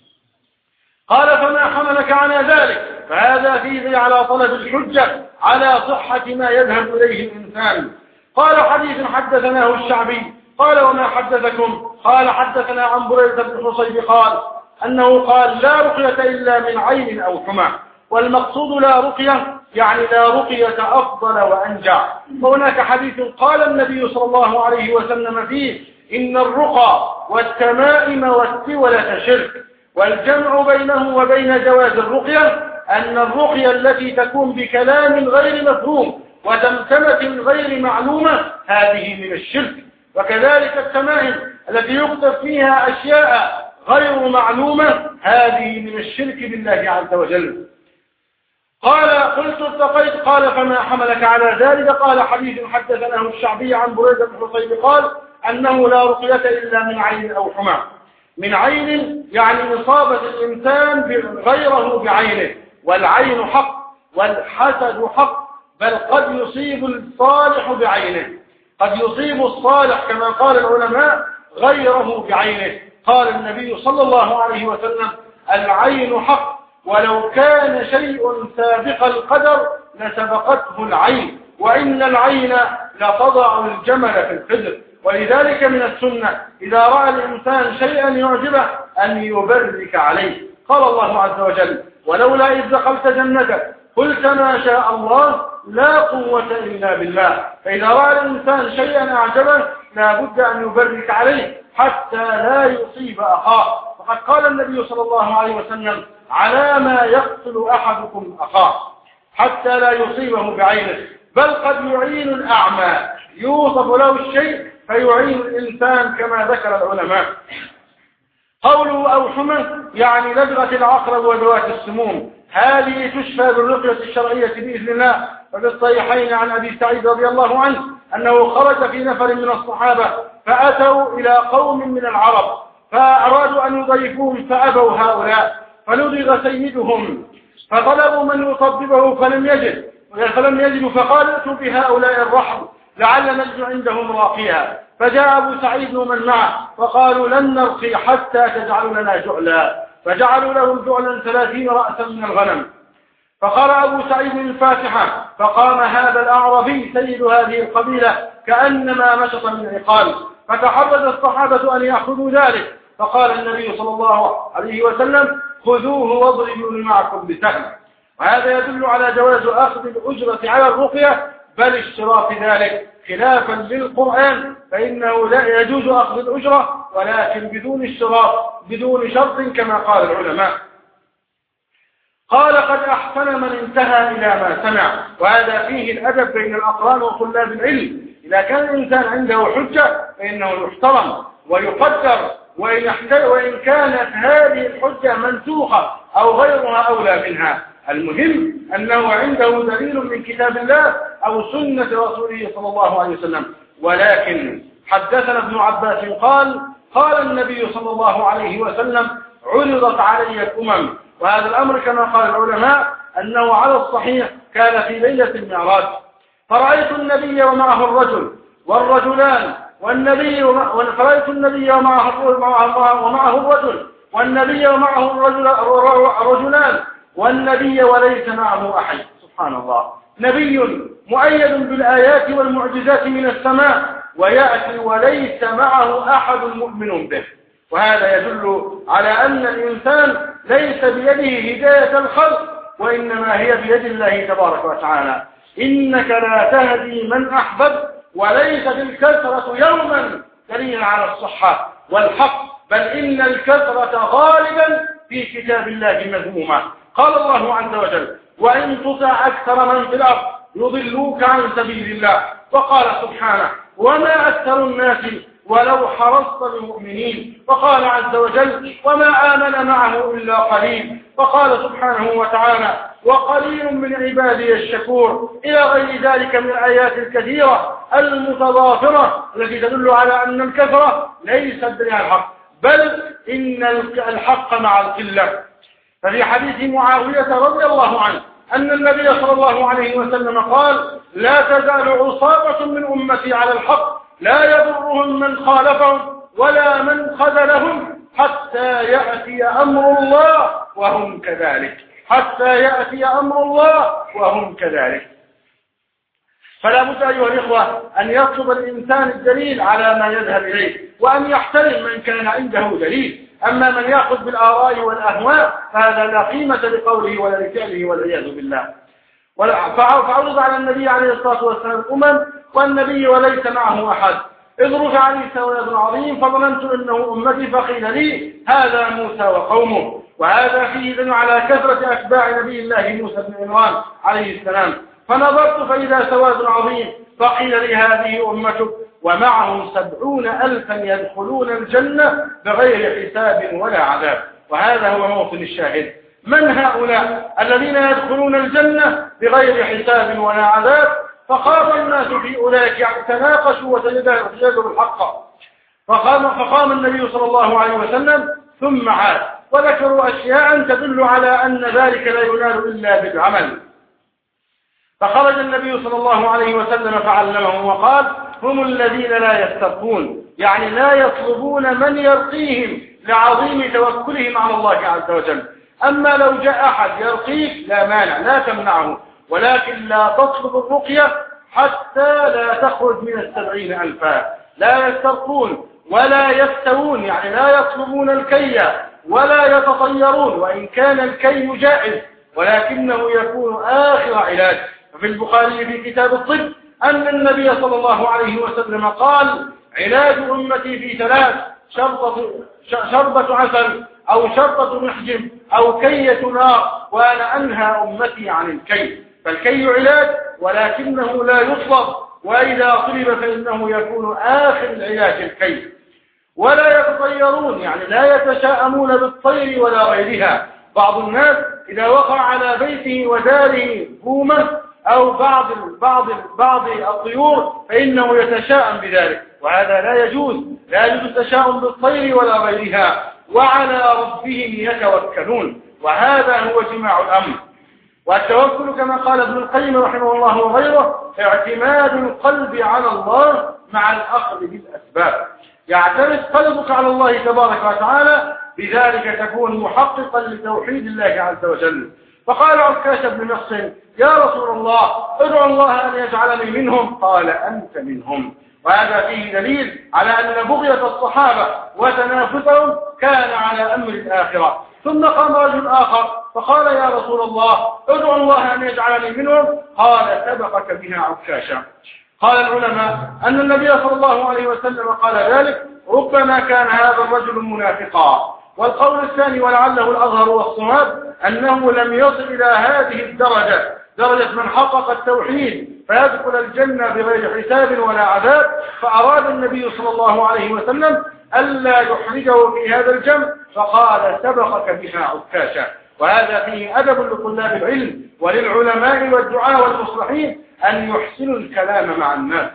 Speaker 1: قال فما حملك على ذلك؟ فهذا فيه على طلب الحجة على صحة ما يذهب إليه الإنسان. قال حديث حدثناه الشعبي قال وما حدثكم؟ قال حدثنا عن بريدة بن حصيب قال أنه قال لا رقية إلا من عين أو حمى. والمقصود لا رقية يعني لا رقية أفضل وأنجع. فهناك حديث قال النبي صلى الله عليه وسلم فيه إن الرقى والتمائم والتولة شرك. والجمع بينه وبين جواز الرقية أن الرقية التي تكون بكلام غير مفهوم وتمتمة غير معلومة هذه من الشرك. وكذلك التمائم التي يكتب فيها أشياء غير معلومة هذه من الشرك بالله عز وجل. قال قلت ارتقيت. قال فما حملك على ذلك؟ قال حديث حدثناه الشعبي عن بريدة بن حصيب قال أنه لا رقية إلا من عين أو حمى. من عين يعني إصابة الإنسان غيره بعينه والعين حق والحسد حق بل قد يصيب الصالح بعينه، قد يصيب الصالح كما قال العلماء غيره بعينه. قال النبي صلى الله عليه وسلم: العين حق، ولو كان شيء سابق القدر لسبقته العين، وإن العين لتضع الجمل في الخدر. ولذلك من السنة إذا رأى الإنسان شيئا يعجبه أن يبرك عليه. قال الله عز وجل: ولولا إذ دخلت جنتك قلت ما شاء الله لا قوة إلا بالله. فإذا رأى الإنسان شيئا أعجبه لا بد أن يبرك عليه حتى لا يصيب أخاه. فقد قال النبي صلى الله عليه وسلم: على ما يقتل أحدكم أخاه حتى لا يصيبه بعينه، بل قد يعين الأعمى، يوصف له الشيء فيعين الإنسان كما ذكر العلماء. قوله أو حمى يعني لدغة العقرب وذوات السموم، هذه تشفى بالرقية الشرعية بإذن الله. وفي الصحيحين عن أبي سعيد رضي الله عنه أنه خرج في نفر من الصحابة فأتوا إلى قوم من العرب فأرادوا أن يضيفوهم فأبوا هؤلاء، فلدغ سيدهم فطلبوا من يطببه فلم يجدوا، فقال: ائتوا بهؤلاء الرحل لعل نجد عندهم راقيا. فجاء أبو سعيد ومن معه فقالوا: لن نرقي حتى تجعلوا لنا جعلا، فجعلوا لهم جعلا 30 رأسا من الغنم. فقرأ أبو سعيد الفاتحة فقام هذا الأعرابي سيد هذه القبيلة كأنما مشط من عقال، فتحرج الصحابة أن يأخذوا ذلك، فقال النبي صلى الله عليه وسلم: خذوه واضربوا معكم بسهم. وهذا يدل على جواز أخذ الأجرة على الرقية بل اشتراط ذلك، خلافا للقرآن فإنه لا يجوز أخذ الأجرة ولكن بدون شرط كما قال العلماء. قال: قد أحسن من انتهى إلى ما سمع. وهذا فيه الأدب بين الأقران وطلاب العلم. إذا كان الإنسان عنده حجة فإنه يحترم ويقدر، وإن كانت هذه الحجة منسوخة أو غيرها أولى منها. المهم أنه عنده دليل من كتاب الله أو سنة رسوله صلى الله عليه وسلم. ولكن حدثنا ابن عباس قال النبي صلى الله عليه وسلم: عرضت علي الأمم. وهذا الأمر كما قال العلماء أنه على الصحيح كان في ليلة المعراج، فرأيت النبي ومعه الرجل والرجلان، فرأيت النبي ومعه الرجل والنبي ومعه الرجلان والنبي وليس معه أحد. سبحان الله، نبي مؤيد بالآيات والمعجزات من السماء ويأتي وليس معه أحد مؤمن به. وهذا يدل على أن الإنسان ليس بيده هداية الخلق، وإنما هي بيد الله تبارك وتعالى. إنك لا تهدي من أحببت، وليس بالكثرة يوما دليل على الصحة والحق، بل إن الكثرة غالبا في كتاب الله مذمومة. قال الله عز وجل: وإن تطع أكثر من في الأرض يضلوك عن سبيل الله. وقال سبحانه: وما أكثر الناس ولو حرصت بمؤمنين. وقال عز وجل: وما آمن معه إلا قليل. وقال سبحانه وتعالى: وقليل من عبادي الشكور، إلى غير ذلك من الآيات الكثيرة المتضافرة التي تدل على أن الكثرة ليست دليل الحق، بل إن الحق مع القلة. ففي حديث معاوية رضي الله عنه أن النبي صلى الله عليه وسلم قال: لا تزال عصابة من أمتي على الحق لا يضرهم من خالفهم ولا من خذلهم حتى يأتي أمر الله وهم كذلك. حتى يأتي أمر الله وهم كذلك. فلا بد أيها الإخوة أن يطلب الإنسان الدليل على ما يذهب إليه، وأن يحترم من كان عنده دليل. أما من يأخذ بالآراء والأهواء فهذا لا قيمة لقوله ولا لفعله والعياذ بالله. فعرض على النبي عليه الصلاة والسلام الأمم والنبي وليس معه أحد. إذ رفع لي سواد عظيم فظننت إنه أمتي، فقيل لي هذا موسى وقومه. وهذا فيه دليل على كثرة أتباع نبي الله موسى بن عمران عليه السلام. فنظرت فإذا سواد عظيم، فقيل لي هذه أمتك ومعهم 70,000 يدخلون الجنة بغير حساب ولا عذاب. وهذا هو موطن الشاهد. من هؤلاء الذين يدخلون الجنة بغير حساب ولا عذاب؟ فقام الناس في أولئك تناقشوا وتجادلوا الحق، فقام النبي صلى الله عليه وسلم ثم عاد، وذكروا أشياء تدل على أن ذلك لا ينال إلا بالعمل. فخرج النبي صلى الله عليه وسلم فعلمهم وقال: هم الذين لا يسترقون، يعني لا يطلبون من يرقيهم لعظيم توكلهم على الله عز وجل. أما لو جاء أحد يرقيك لا مانع، لا تمنعه، ولكن لا تطلب الرقية حتى لا تخرج من 70,000. لا يسترقون ولا يستوون، يعني لا يطلبون الكي ولا يتطيرون، وإن كان الكي جائز ولكنه يكون آخر علاج. ففي البخاري في كتاب الطب أن النبي صلى الله عليه وسلم قال: علاج أمتي في 3: شربة عسل أو شربة محجم أو كية نار، وأنا أنهى أمتي عن الكي. فالكي علاج ولكنه لا يطلب، وإذا طلب فإنه يكون آخر العلاج الكي. ولا يتطيرون، يعني لا يتشاءمون بالطير ولا غيرها. بعض الناس إذا وقع على بيته وداره بومة أو بعض الطيور فإنه يتشاءم بذلك، وهذا لا يجوز. لا يجوز التشاؤم بالطير ولا غيرها، وعلى ربهم يتوكلون، وهذا هو جماع الأمر. والتوكل كما قال ابن القيم رحمه الله وغيره: اعتماد القلب على الله مع الأخذ بالأسباب. يعتمد قلبك على الله تبارك وتعالى، بذلك تكون محققا لتوحيد الله عز وجل. فقال عكاشة بن محصن: يا رسول الله، ادعو الله أن يجعلني منهم. قال: أنت منهم. وهذا فيه دليل على أن بغية الصحابة وتنافسهم كان على أمر الآخرة. ثم قام رجل آخر فقال: يا رسول الله، ادعو الله أن يجعلني منهم. قال: سبقك بها عكاشة. قال العلماء أن النبي صلى الله عليه وسلم قال ذلك ربما كان هذا الرجل منافقا. والقول الثاني ولعله الأظهر والصواب أنه لم يصل إلى هذه الدرجة، درجة من حقق التوحيد فيدخل الجنة بغير حساب ولا عذاب، فأراد النبي صلى الله عليه وسلم ألا يحرجه في هذا الجمع، فقال: سبقك بها عكاشة. وهذا فيه أدب لطلاب العلم وللعلماء والدعاء والمصلحين أن يحسنوا الكلام مع الناس.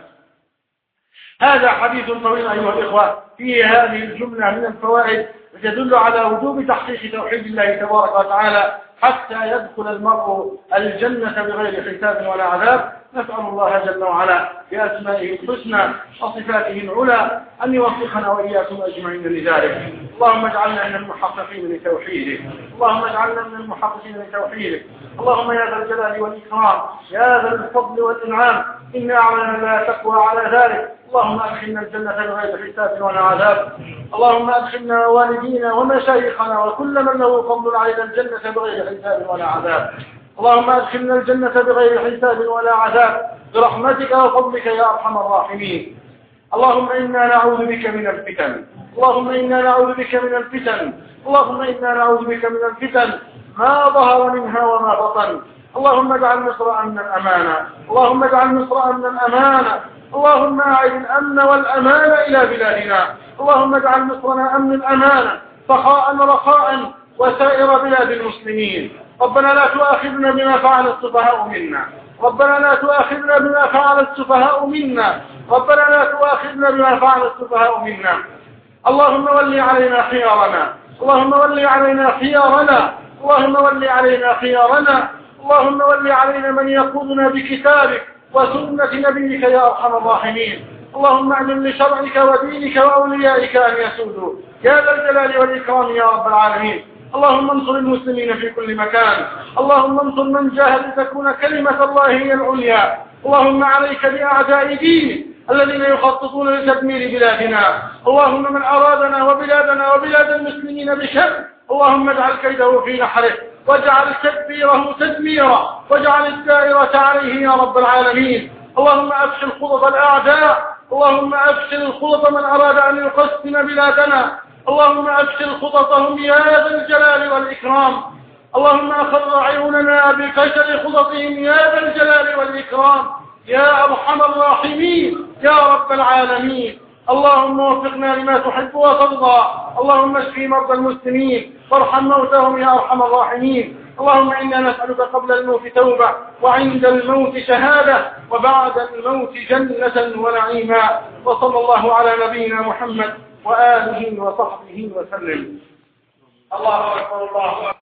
Speaker 1: هذا حديث طويل أيها الإخوة، فيه هذه الجملة من الفوائد تدل على وجوب تحقيق توحيد الله تبارك وتعالى حتى يدخل المرء الجنة بغير حساب ولا عذاب. نسأل الله جل وعلا بأسمائه الحسنى وصفاته العلى أن يوفقنا وإياكم أجمعين لذلك. اللهم اجعلنا من المحققين لتوحيدك، اللهم اجعلنا من المحققين لتوحيدك. اللهم يا ذا الجلال والإكرام، يا ذا الفضل والإنعام، إنا أعلنا لا تقوى على ذلك. اللهم أدخلنا الجنة بغير حساب ولا عذاب. اللهم أدخلنا والدينا ومشايخنا وكل من له فضل علينا الجنة بغير حساب ولا عذاب. اللهم أدخلنا الجنة بغير حساب ولا عذاب برحمتك وفضلك يا أرحم الراحمين. اللهم إنا نعوذ بك من الفتن، اللهم إنا نعوذ بك من الفتن، اللهم إنا نعوذ بك من الفتن ما ظهر منها وما بطن. اللهم اجعل مصر أمنا أمانا، اللهم اجعل مصر أمنا أمانا، اللهم أعد الأمن والأمان إلى بلادنا. اللهم اجعل مصرنا أمن أمانا سخاء رخاء وسائر بلاد المسلمين. ربنا لا تؤاخذنا بما فعل السفهاء منا، ربنا لا تؤاخذنا بما فعل السفهاء منا، ربنا لا تؤاخذنا بما فعل السفهاء منا. اللهم ول علينا خيارنا، اللهم ول علينا خيارنا، اللهم ول علينا خيارنا، اللهم ول علينا من يقودنا بكتابك وسنة نبيك يا أرحم الراحمين. اللهم أعلن لشرعك ودينك وأوليائك أن يسودوا يا ذا الجلال والإكرام يا رب العالمين. اللهم انصر المسلمين في كل مكان، اللهم انصر من جاهد لتكون كلمة الله هي العليا. اللهم عليك بأعداء دينك الذين يخططون لتدمير بلادنا. اللهم من أرادنا وبلادنا وبلاد المسلمين بشر اللهم اجعل كيده في نحره واجعل تدبيره تدميرا واجعل الدائرة عليه يا رب العالمين. اللهم أفشل خطط الأعداء، اللهم أفشل خطط من أراد أن يقسم بلادنا، اللهم أفشل خططهم يا ذا الجلال والإكرام. اللهم أخر عيوننا بفشل خططهم يا ذا الجلال والإكرام يا أرحم الراحمين يا رب العالمين. اللهم وفقنا لما تحب وترضى. اللهم اشف مرضى المسلمين وارحم موتهم يا أرحم الراحمين. اللهم إنا نسألك قبل الموت توبة وعند الموت شهادة وبعد الموت جنة ونعيما. وصلى الله على نبينا محمد وآله وصحبه وسلم. الله أكبر الله أكبر.